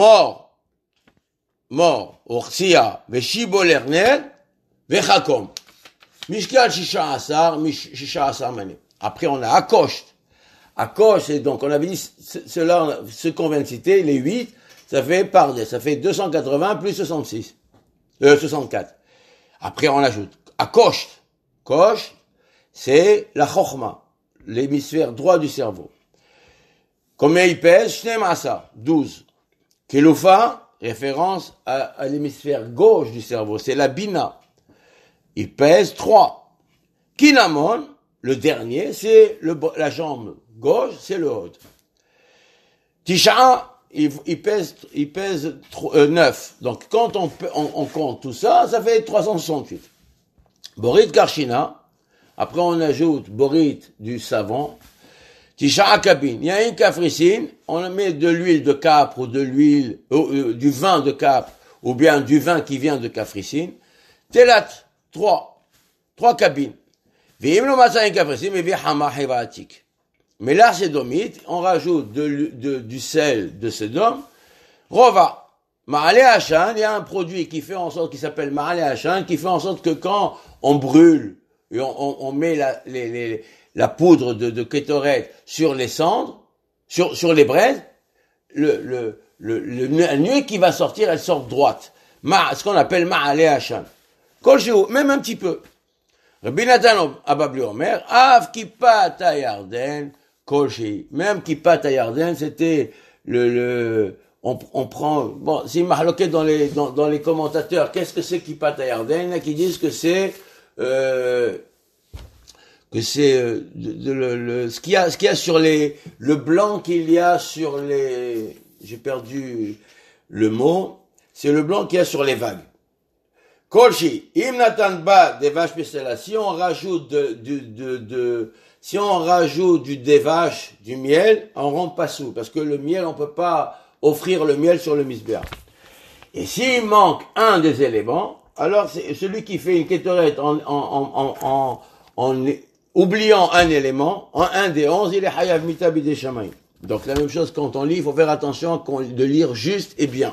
mort, Orsia, Veshibo Lerner, Vechakom. Mishkal Shisha Asar Mané. Après, on a Akosh. Akosh, c'est donc, on avait dit, ce qu'on vient de citer, les 8, ça fait Pardes, ça fait 280 plus 64. Après, on ajoute Akosh. Kosh, c'est la Chochma, l'hémisphère droit du cerveau. Combien il pèse? Shneim Asa, 12. Keloufa, référence à l'hémisphère gauche du cerveau, c'est la Bina. Il pèse 3. Kinamon, le dernier, c'est la jambe gauche, c'est le Hod. Tisha, il pèse 9. Donc quand on compte tout ça, ça fait 368. Borit Karshina, après on ajoute Borit du savon. Tisha Kabin, il y a une cafricine, on met de l'huile de capre ou de l'huile, du vin de capre, ou bien du vin qui vient de cafricine. Telat, 3 cabines. Mais là, sédomite, on rajoute du sel de Sédom. Rova. Ma'ale Hachan, il y a un produit qui s'appelle Ma'ale Hachan, qui fait en sorte que quand on brûle, et on met la poudre de kétoret sur les cendres, sur les braises, la nuée qui va sortir, elle sort droite. Ce qu'on appelle Ma'ale Hachan. Kolchou, même un petit peu. Rabbi Nathan Ababli Omer, Av Kippat HaYarden, Kolchi. Même Kippat HaYarden, c'était on prend, bon, c'est marloqué dans les commentateurs. Qu'est-ce que c'est Kippat HaYarden? Il y en a qui disent que c'est, ce qu'il y a sur le blanc qu'il y a sur j'ai perdu le mot, c'est le blanc qu'il y a sur les vagues. Kolchi, im natan ba des vaches pestela, si on rajoute des vaches, du miel, on rend pas sous, parce que le miel, on peut pas offrir le miel sur le misbéach. Et s'il manque un des éléments, alors c'est celui qui fait une kétorette en oubliant un élément, en un des 11, il est hayav mita bidei shamayim. Donc la même chose quand on lit, il faut faire attention de lire juste et bien.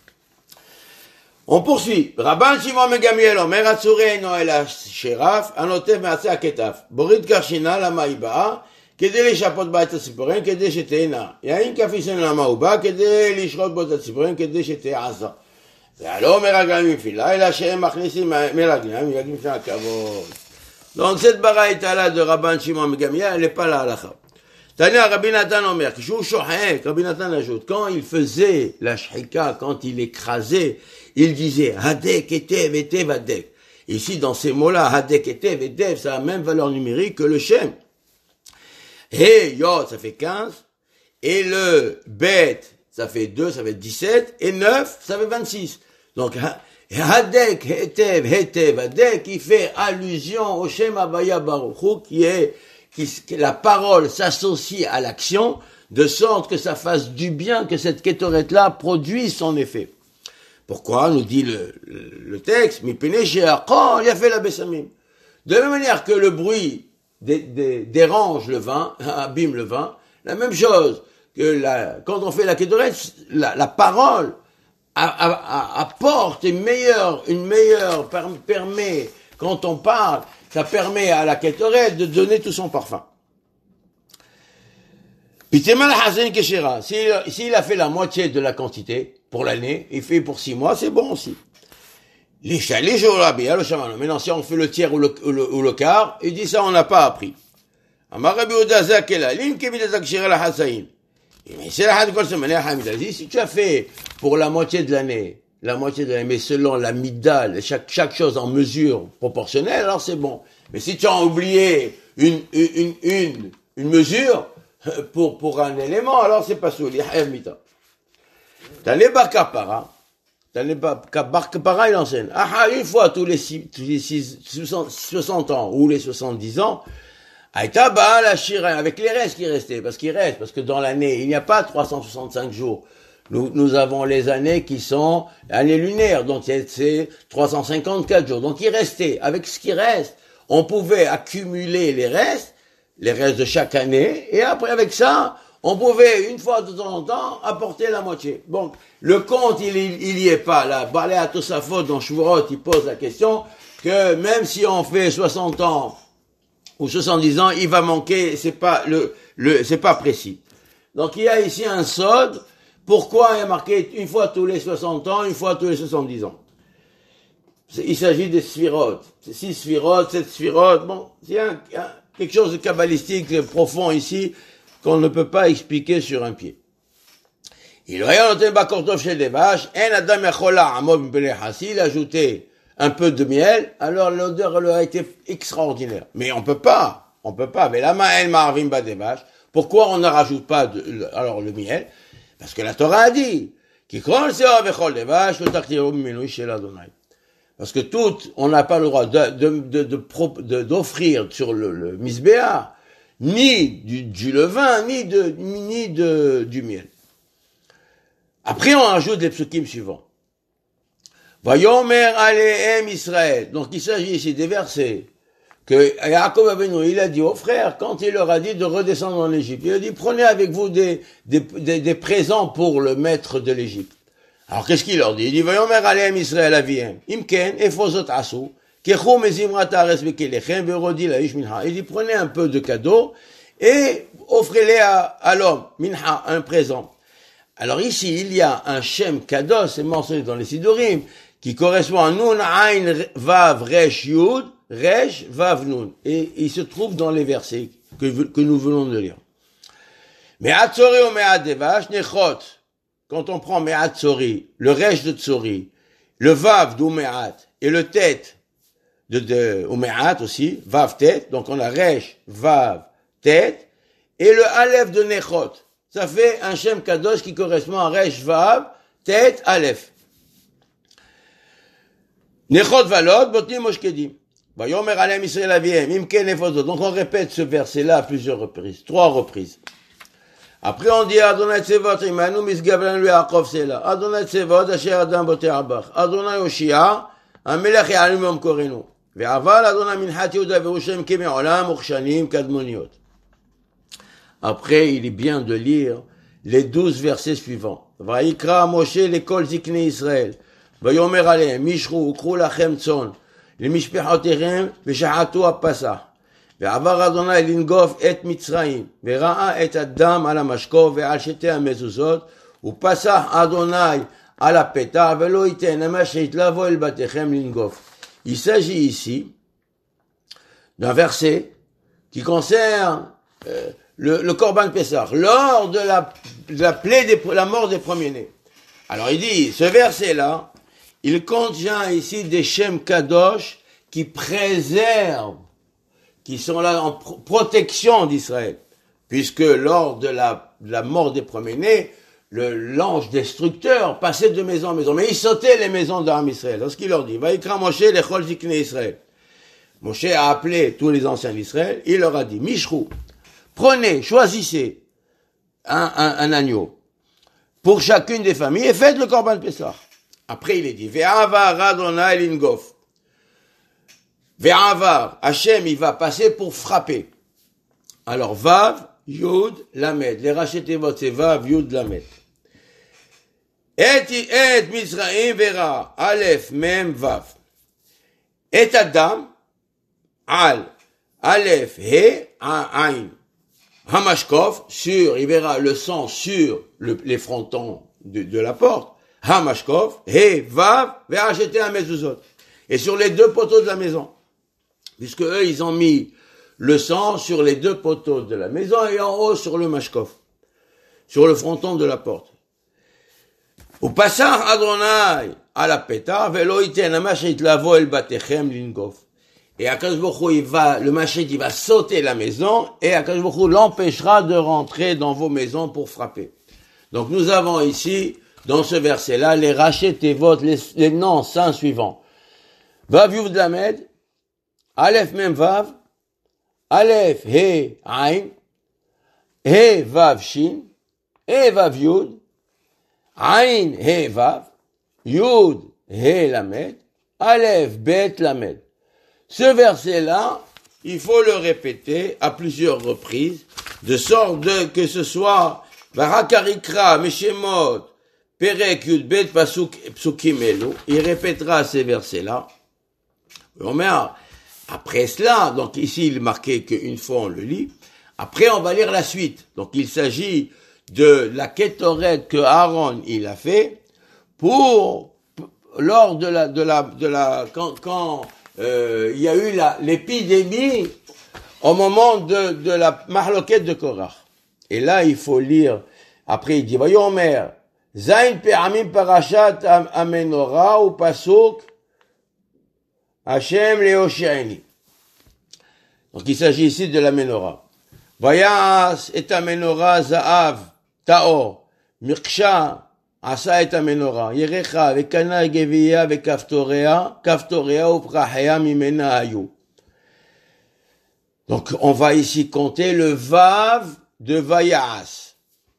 On poursuit. Rabban Shimon ben Gamliel Omer Atzureino el Sheraf Anotev Me'atzeh Aketaf Borit Karshina lama היא באה כדי לשפות בה את הציפורים כדי שתהיינה יין כפיסן למה הוא בא כדי לשחוט בו את הציפורים כדי שתהיה עזה והלא מרגליים מפילה אלא שהם מכניסים מרגליים יגים שם הכבוד. Donc cette baraïta là de Rabban Shimon ben Gamliel, elle n'est pas la halakha. Tania Rabbi Nathan Omer, Rabbi Nathan ajoute, quand il faisait la shrika, quand il écrasait, il disait Hadek etev etev hadek. Ici, dans ces mots-là, Hadek etev etev, ça a la même valeur numérique que le Shem. Et Yod, ça fait 15. Et le Bet, ça fait 2, ça fait 17. Et 9, ça fait 26. Donc, Hadek etev etev hadek, qui fait allusion au Shem Havaya Baruch Hu, que la parole s'associe à l'action, de sorte que ça fasse du bien, que cette kétorette-là produise son effet. Pourquoi, nous dit le texte, il a fait la bessamim. De la même manière que le bruit dérange le vin, abîme le vin, La même chose que quand on fait la Kétoret, la parole apporte une meilleure, permet, quand on parle, ça permet à la Kétoret de donner tout son parfum. S'il a fait la moitié de la quantité pour l'année, il fait pour 6 mois, c'est bon aussi. Maintenant, si on fait le tiers ou le quart, il dit ça, on n'a pas appris. Si tu as fait pour la moitié de l'année, mais selon la midal, chaque chose en mesure proportionnelle, alors c'est bon. Mais si tu as oublié une mesure pour un élément, alors c'est pas souli. Dans les bar kapara, il enseigne. Une fois tous les 60 ans ou les 70 ans, avec les restes qui restaient, parce que dans l'année, il n'y a pas 365 jours. Nous avons les années qui sont années lunaires, donc c'est 354 jours. Donc il restait, avec ce qui reste, on pouvait accumuler les restes de chaque année, et après avec ça, on pouvait, une fois de temps en temps, apporter la moitié. Bon, le compte, il y est pas, là. Balé à Tosafot, dans Shvurot, il pose la question, que même si on fait 60 ans, ou 70 ans, il va manquer, c'est pas c'est pas précis. Donc il y a ici un sod. Pourquoi il y a marqué une fois tous les 60 ans, une fois tous les 70 ans? Il s'agit des sphirotes. C'est 6 sphirotes, 7 sphirotes. Bon, il y a quelque chose de kabbalistique profond ici qu'on ne peut pas expliquer sur un pied. Il a ajouté un peu de miel, alors l'odeur a été extraordinaire. Mais on peut pas. Mais la ma'el ma'arvim ba des vaches. Pourquoi on ne rajoute pas alors le miel? Parce que la Torah a dit, parce que on n'a pas le droit d'offrir sur le misbéa, ni du levain, ni du miel. Après, on ajoute les psukim suivants. Vayomer alehem Israël. Donc, il s'agit ici des versets que Yaakov Avinu, il a dit aux frères, quand il leur a dit de redescendre en Égypte, il a dit, prenez avec vous des présents pour le maître de l'Égypte. Alors, qu'est-ce qu'il leur dit? Il dit, Vayomer alehem Israël aviem. Imken, efozot asu, kechou mezimrat ares bekelechem, verodi la ish minha. Il dit, prenez un peu de cadeaux et offrez-les à l'homme, minha, un présent. Alors ici, il y a un Shem Kadosh, c'est mentionné dans les Sidurim, qui correspond à Nun, Ain, Vav, Resh, Yud, Resh, Vav, Nun. Et il se trouve dans les versets que nous venons de lire. Me'at Tzori ou Me'at Devash, Nechot. Quand on prend Me'at Tzori, le Resh de Tzori, le Vav d'Ume'at, et le Tet de Ume'at aussi, Vav Tet, donc on a Resh, Vav, Tet, et le Aleph de Nechot. Ça fait un Shem Kadosh qui correspond à Resh, Vav, Tet, Aleph. Nechot valod, botni moshkedim. Vayomer alem Israël aviem, imken efozot. Donc on répète ce verset-là à plusieurs reprises, 3 reprises. Après on dit Adonai Tzevot imanu misgavlan lu Yaakov sela. Adonai Tzevot asher adam bote abach. Adonai Yoshia, amelech yalim yom korenu. Ve'aval Adonai minhat Yehuda ve'Yerushalayim keme'olam uchshanim kadmoniot. Après, il est bien de lire les 12 versets suivants. Vayikra Moshe lekol ziknei Israël. ויאמר עליהם, מישכו וקחו לכם צאן, למשפחותיכם ושחטו הפסח. ועבר אדוני לנגוף את מצרים, וראה את הדם על המשקוף ועל שתי המזוזות, ופסח אדוני על הפתח, ולא ייתן מה שיתלבו אל בתיכם לנגוף. Il s'agit ici d'un verset qui concerne le Korban Pessah, lors de la mort des premiers-nés. Alors il dit, ce verset-là, il contient ici des Shem Kadosh qui préservent, qui sont là en protection d'Israël. Puisque lors de la mort des premiers-nés, l'ange destructeur passait de maison en maison. Mais il sautait les maisons d'Am Israël. C'est ce qu'il leur dit. Vaïkra Moshe lechol ziknei Israël. Moshe a appelé tous les anciens d'Israël. Il leur a dit, Mishrou, prenez, choisissez un agneau pour chacune des familles et faites le Korban Pessah. Après, il est dit, Ve'avar Adonai lingof. Ve'avar, Hachem, il va passer pour frapper. Alors, Vav, Yud, Lamed. Les rachetevot, c'est Vav, Yud, Lamed. Et Mizraim vera, Aleph, Mem, Vav. Et Adam, Al, Aleph, He, Ain. Hamashkov, il verra le sang sur les frontons de la porte. Hamashkov, He, Vav, Ve'achete HaMezuzot. Et sur les deux poteaux de la maison. Puisque eux, ils ont mis le sang sur les deux poteaux de la maison et en haut sur le mashkov. Sur le fronton de la porte. Au passar Adonai à la pétard, velo iten hamashit lavo el batechem lingof. Et Akadosh Baruch Hu, le mashit, il va sauter la maison et Akadosh Baruch Hu l'empêchera de rentrer dans vos maisons pour frapper. Donc nous avons ici, dans ce verset-là, les rachet tevot, les noms saints suivants. Vav Yud Lamed, Aleph Mem Vav, Aleph He Ain, He Vav Shin, He Vav Yud, Ain He Vav, Yud He Lamed, Aleph Bet Lamed. Ce verset-là, il faut le répéter à plusieurs reprises, de sorte que ce soit Barakarikra, Meshemot, Perek Yud Bet Psukim Elu, il répétera ces versets-là. Après cela, donc ici il est marqué qu'une fois on le lit, après on va lire la suite. Donc il s'agit de la kétoret que Aaron il a fait lors quand il y a eu l'épidémie au moment de la mahloket de Korach. Et là il faut lire, après il dit, Vayomer, Zain Pe'amim Parashat Amenora ou Pasuk, Hashem Leosheini. Donc il s'agit ici de la menorah. Vayas et menorah za'av ta'or mirksha asa et menorah yerecha vekana geviya vekaftorea uprahea mimena ayu. Donc on va ici compter le vav de Vayas.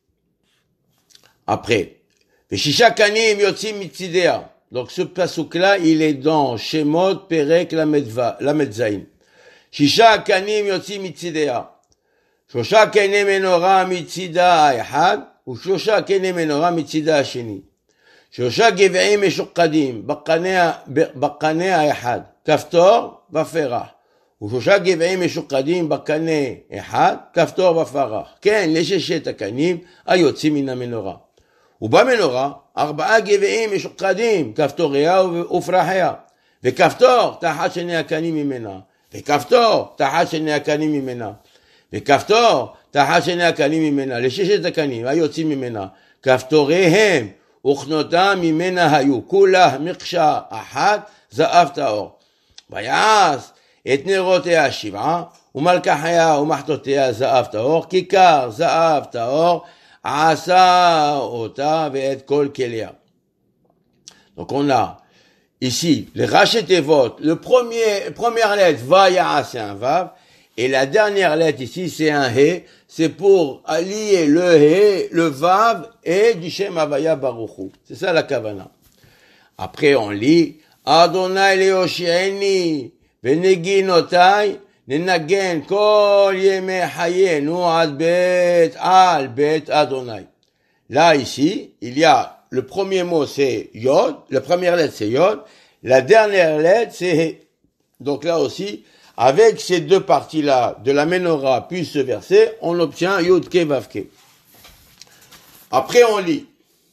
Après, veshisha kanim yotzim mitzidea. Donc ce pasuk-là, il est dans Shemot Perek Lamed Zain. Shisha kanim yotzim mitzidea. Shosha kene menorah mitzida האחד, ושלושה kene menorah mitzida השני. שלושה גבעים משוקדים, בקנה האחד, כפתור בפרח. ושלושה גבעים משוקדים בקנה אחד, כפתור בפרח. כן, לששת הקנים היוצאים מן המנורה. ובמנורה 4 גבעים משוקדים, כפתוריה ופרחיה, וכפתור תחת שני הקנים ממנה, וכפתור תחת שני הקנים ממנה, וכפתור תחת שני הקנים ממנה, לששת הקנים היוצאים ממנה, כפתוריהם וכנותם ממנה היו, כולה מקשה אחת זהב טהור. ויעש את נרותיה 7, ומלקחיה ומחתותיה זהב טהור, כיכר זהב טהור, Asa ota ve'et kol kelia. Donc on a ici les rachetevot, première lettre Vaya, c'est un vav, et la dernière lettre ici c'est un he, c'est pour allier le he, le vav et du Shem Havaya Baruchu. C'est ça la kavana. Après on lit Adonai leosheini veneginotai ננגן כל ימי חיינו עד בית אדוני. Là, ici, il y a, le premier mot c'est Yod, la première lettre c'est Yod, la dernière lettre c'est He. Donc là aussi, avec ces deux parties-là de la menorah puis ce verset, on obtient Yod Ke Vav Ke. Après on lit.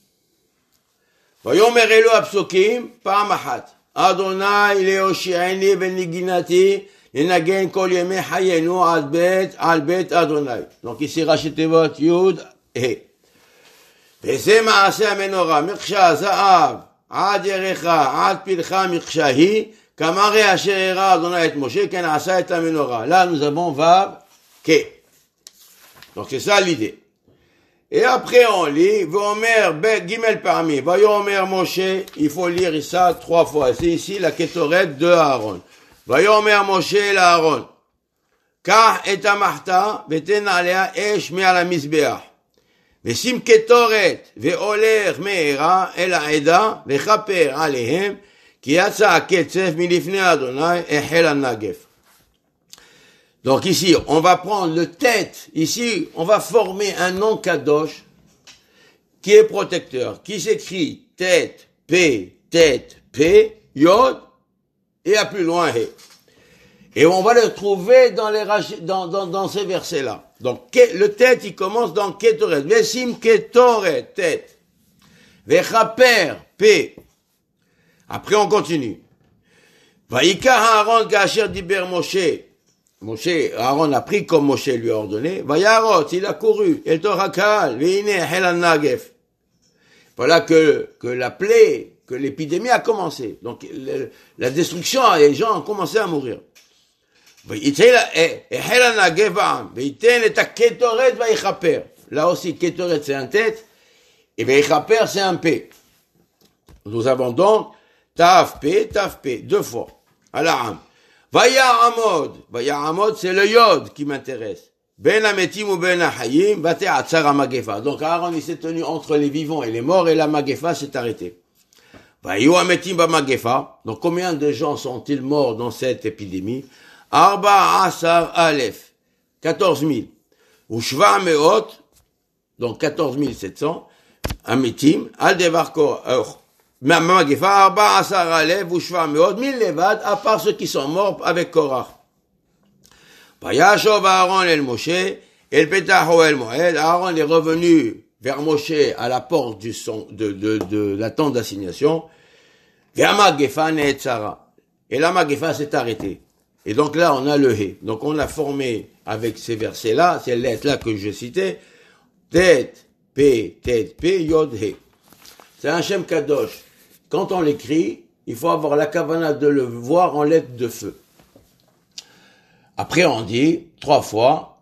ויאמר אלו הפסוקים פעם אחת, אדוני להושיעני בנגינתי, לנגן כל ימי חיינו על בית אדוני. Donc ici רשתות י' ה'. וזה מעשה המנורה, מקשה זהב, עד ירחה, עד פלחה מקשה היא, כמראה אשר הראה אדוני את משה, כן עשה את המנורה. Là nous avons vav ke. Donc c'est ça l'idée. Et après on lit, Vomer Gimel parmi, Vayomer Moshe, il faut lire ça 3 fois. C'est ici la kétoret de Aaron. ויאמר משה אל אהרון, קח את המחתה ותן עליה אש מעל המזבח, ושים קטורת והולך מהרה אל העדה וכפר עליהם, כי יצא הקצף מלפני אדוני החל הנגף. Donc ici, on va prendre le tête. Ici, on va former un nom kadosh qui est protecteur, qui s'écrit tête, P, Yod, et à plus loin, He. Et on va le trouver dans ces versets-là. Donc, le tête, il commence dans Ketoret. Vesim Ketoret, tête. Vechaper, P. Après, on continue. Vaïka Aaron Kasher Diber Moshe. Aaron a pris comme Moshe lui a ordonné. Vayarot, il a couru. El Torakal, Veine Helan Nagef. Voilà que la plaie, que l'épidémie a commencé. Donc, la destruction, les gens ont commencé à mourir. Là aussi, Ketoret, c'est un tête, et Veichaper, c'est un P. Nous avons donc Taf P, deux fois. Alaam. Vaya-Amod, c'est le Yod qui m'intéresse. Ben Ametim ou Ben Ahayim, Vate Atzara Magefa. Donc Aaron, il s'est tenu entre les vivants et les morts, et la Magefa s'est arrêtée. Vayu Ametim ba Magefa. Donc combien de gens sont-ils morts dans cette épidémie? Arba Asar Aleph, 14 000. Ushva Meot, donc 14 700. Ametim, Al Devarko, Magefa, Arba Asar Aleph, Ushva Meot, 1000 levad, à part ceux qui sont morts avec Korach. Vayashov Aaron el Moshe, el Petaho el Moed. Aaron est revenu vers Moshe à la porte de la tente d'assignation. Vers Magefa Neetzara. Et la Magefa s'est arrêtée. Et donc là, on a le He. Donc on l'a formé avec ces versets-là, ces lettres-là que je citais. Tête, P, Yod, He. C'est un Shem Kadosh. Quand on l'écrit, il faut avoir la kavana de le voir en lettres de feu. Après, on dit 3 fois,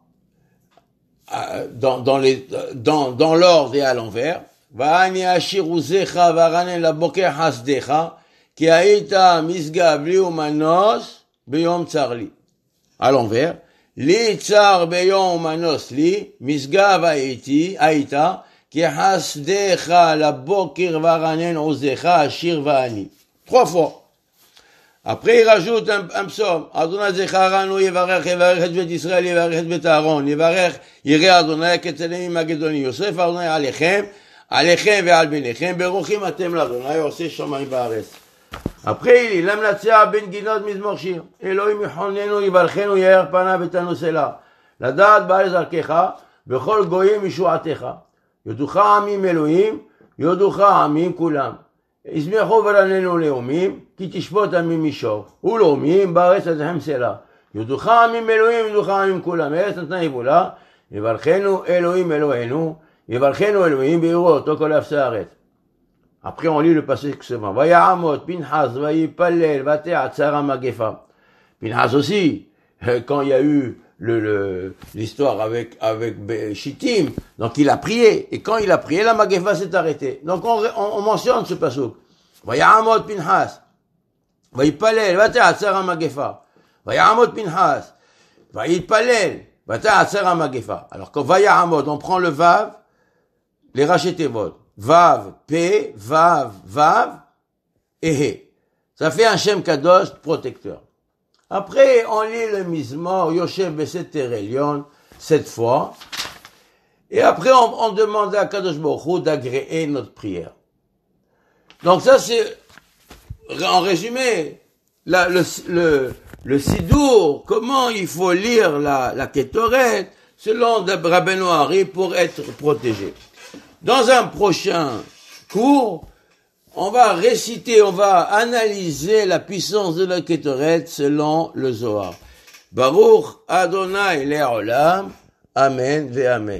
dans l'ordre et à l'envers, Va'ani ashiru zecha varanen la boker hasdecha, ki aita misgav li umanos beyom tsarli. À l'envers, li tsar beyom umanos li, misgav aita, ki hasdecha la boker varanen uzecha ashir va'ani. 3 fois. Après, il rajoute un psaume. Adonai Zecharanu, Yevarech et Bet Israël, Yevarech et Bet Aaron, Yevarech, Yireh Adonai, Ketzelem Magedoni, Yosef Adonai, Alechem ve'al benechem, Beruchim atem l'Adonai, Yosef Shamayim Ba'aretz. Après, il dit, Lamnatzea ben ginot mizmor shir, Elohim yichonenu, Yivarchenu, Yair pana betanu sela, Ladat ba'al zarkecha, Bechol goyim yishuatecha, Yoducha amim Elohim, Yoducha amim kulam. ישמחו ורננו לאומים, כי תשפוט עמים מישור. ולאומים בארץ עזכם סלע. יודוך עמים אלוהים, יודוך עמים כולם. ארץ נתנה יבולה, יברכנו אלוהים אלוהינו, יברכנו אלוהים ביראו אותו כל אפסי הארץ. Après on lit le passage suivant. ויעמוד פנחס ויפלל ותעצר המגפה. פנחס aussi, quand il y a eu l'histoire avec Shittim, donc il a prié, et quand il a prié, la Magefa s'est arrêtée. Donc on mentionne ce pasuk. Vayamod Pinhas, Vayipalel, Vata'atzar HaMagefa. Vayamod Pinhas, Vayipalel, Vata'atzar HaMagefa. Alors quand Vayamod, on prend le Vav, les Rachetevot. Vav, P, Vav, et He. Ça fait un Shem Kadosh protecteur. Après, on lit le Mizmor, Yoshev Beseter Elion, 7 fois. Et après, on demande à Kadosh Baruch Hu d'agréer notre prière. Donc ça, c'est, en résumé, le Sidour, comment il faut lire la Ketoret, selon Rabbeinu Hari, pour être protégé. Dans un prochain cours, on va réciter, on va analyser la puissance de la Ketoret selon le Zohar. Baruch Adonai Le'olam. Amen ve Amen.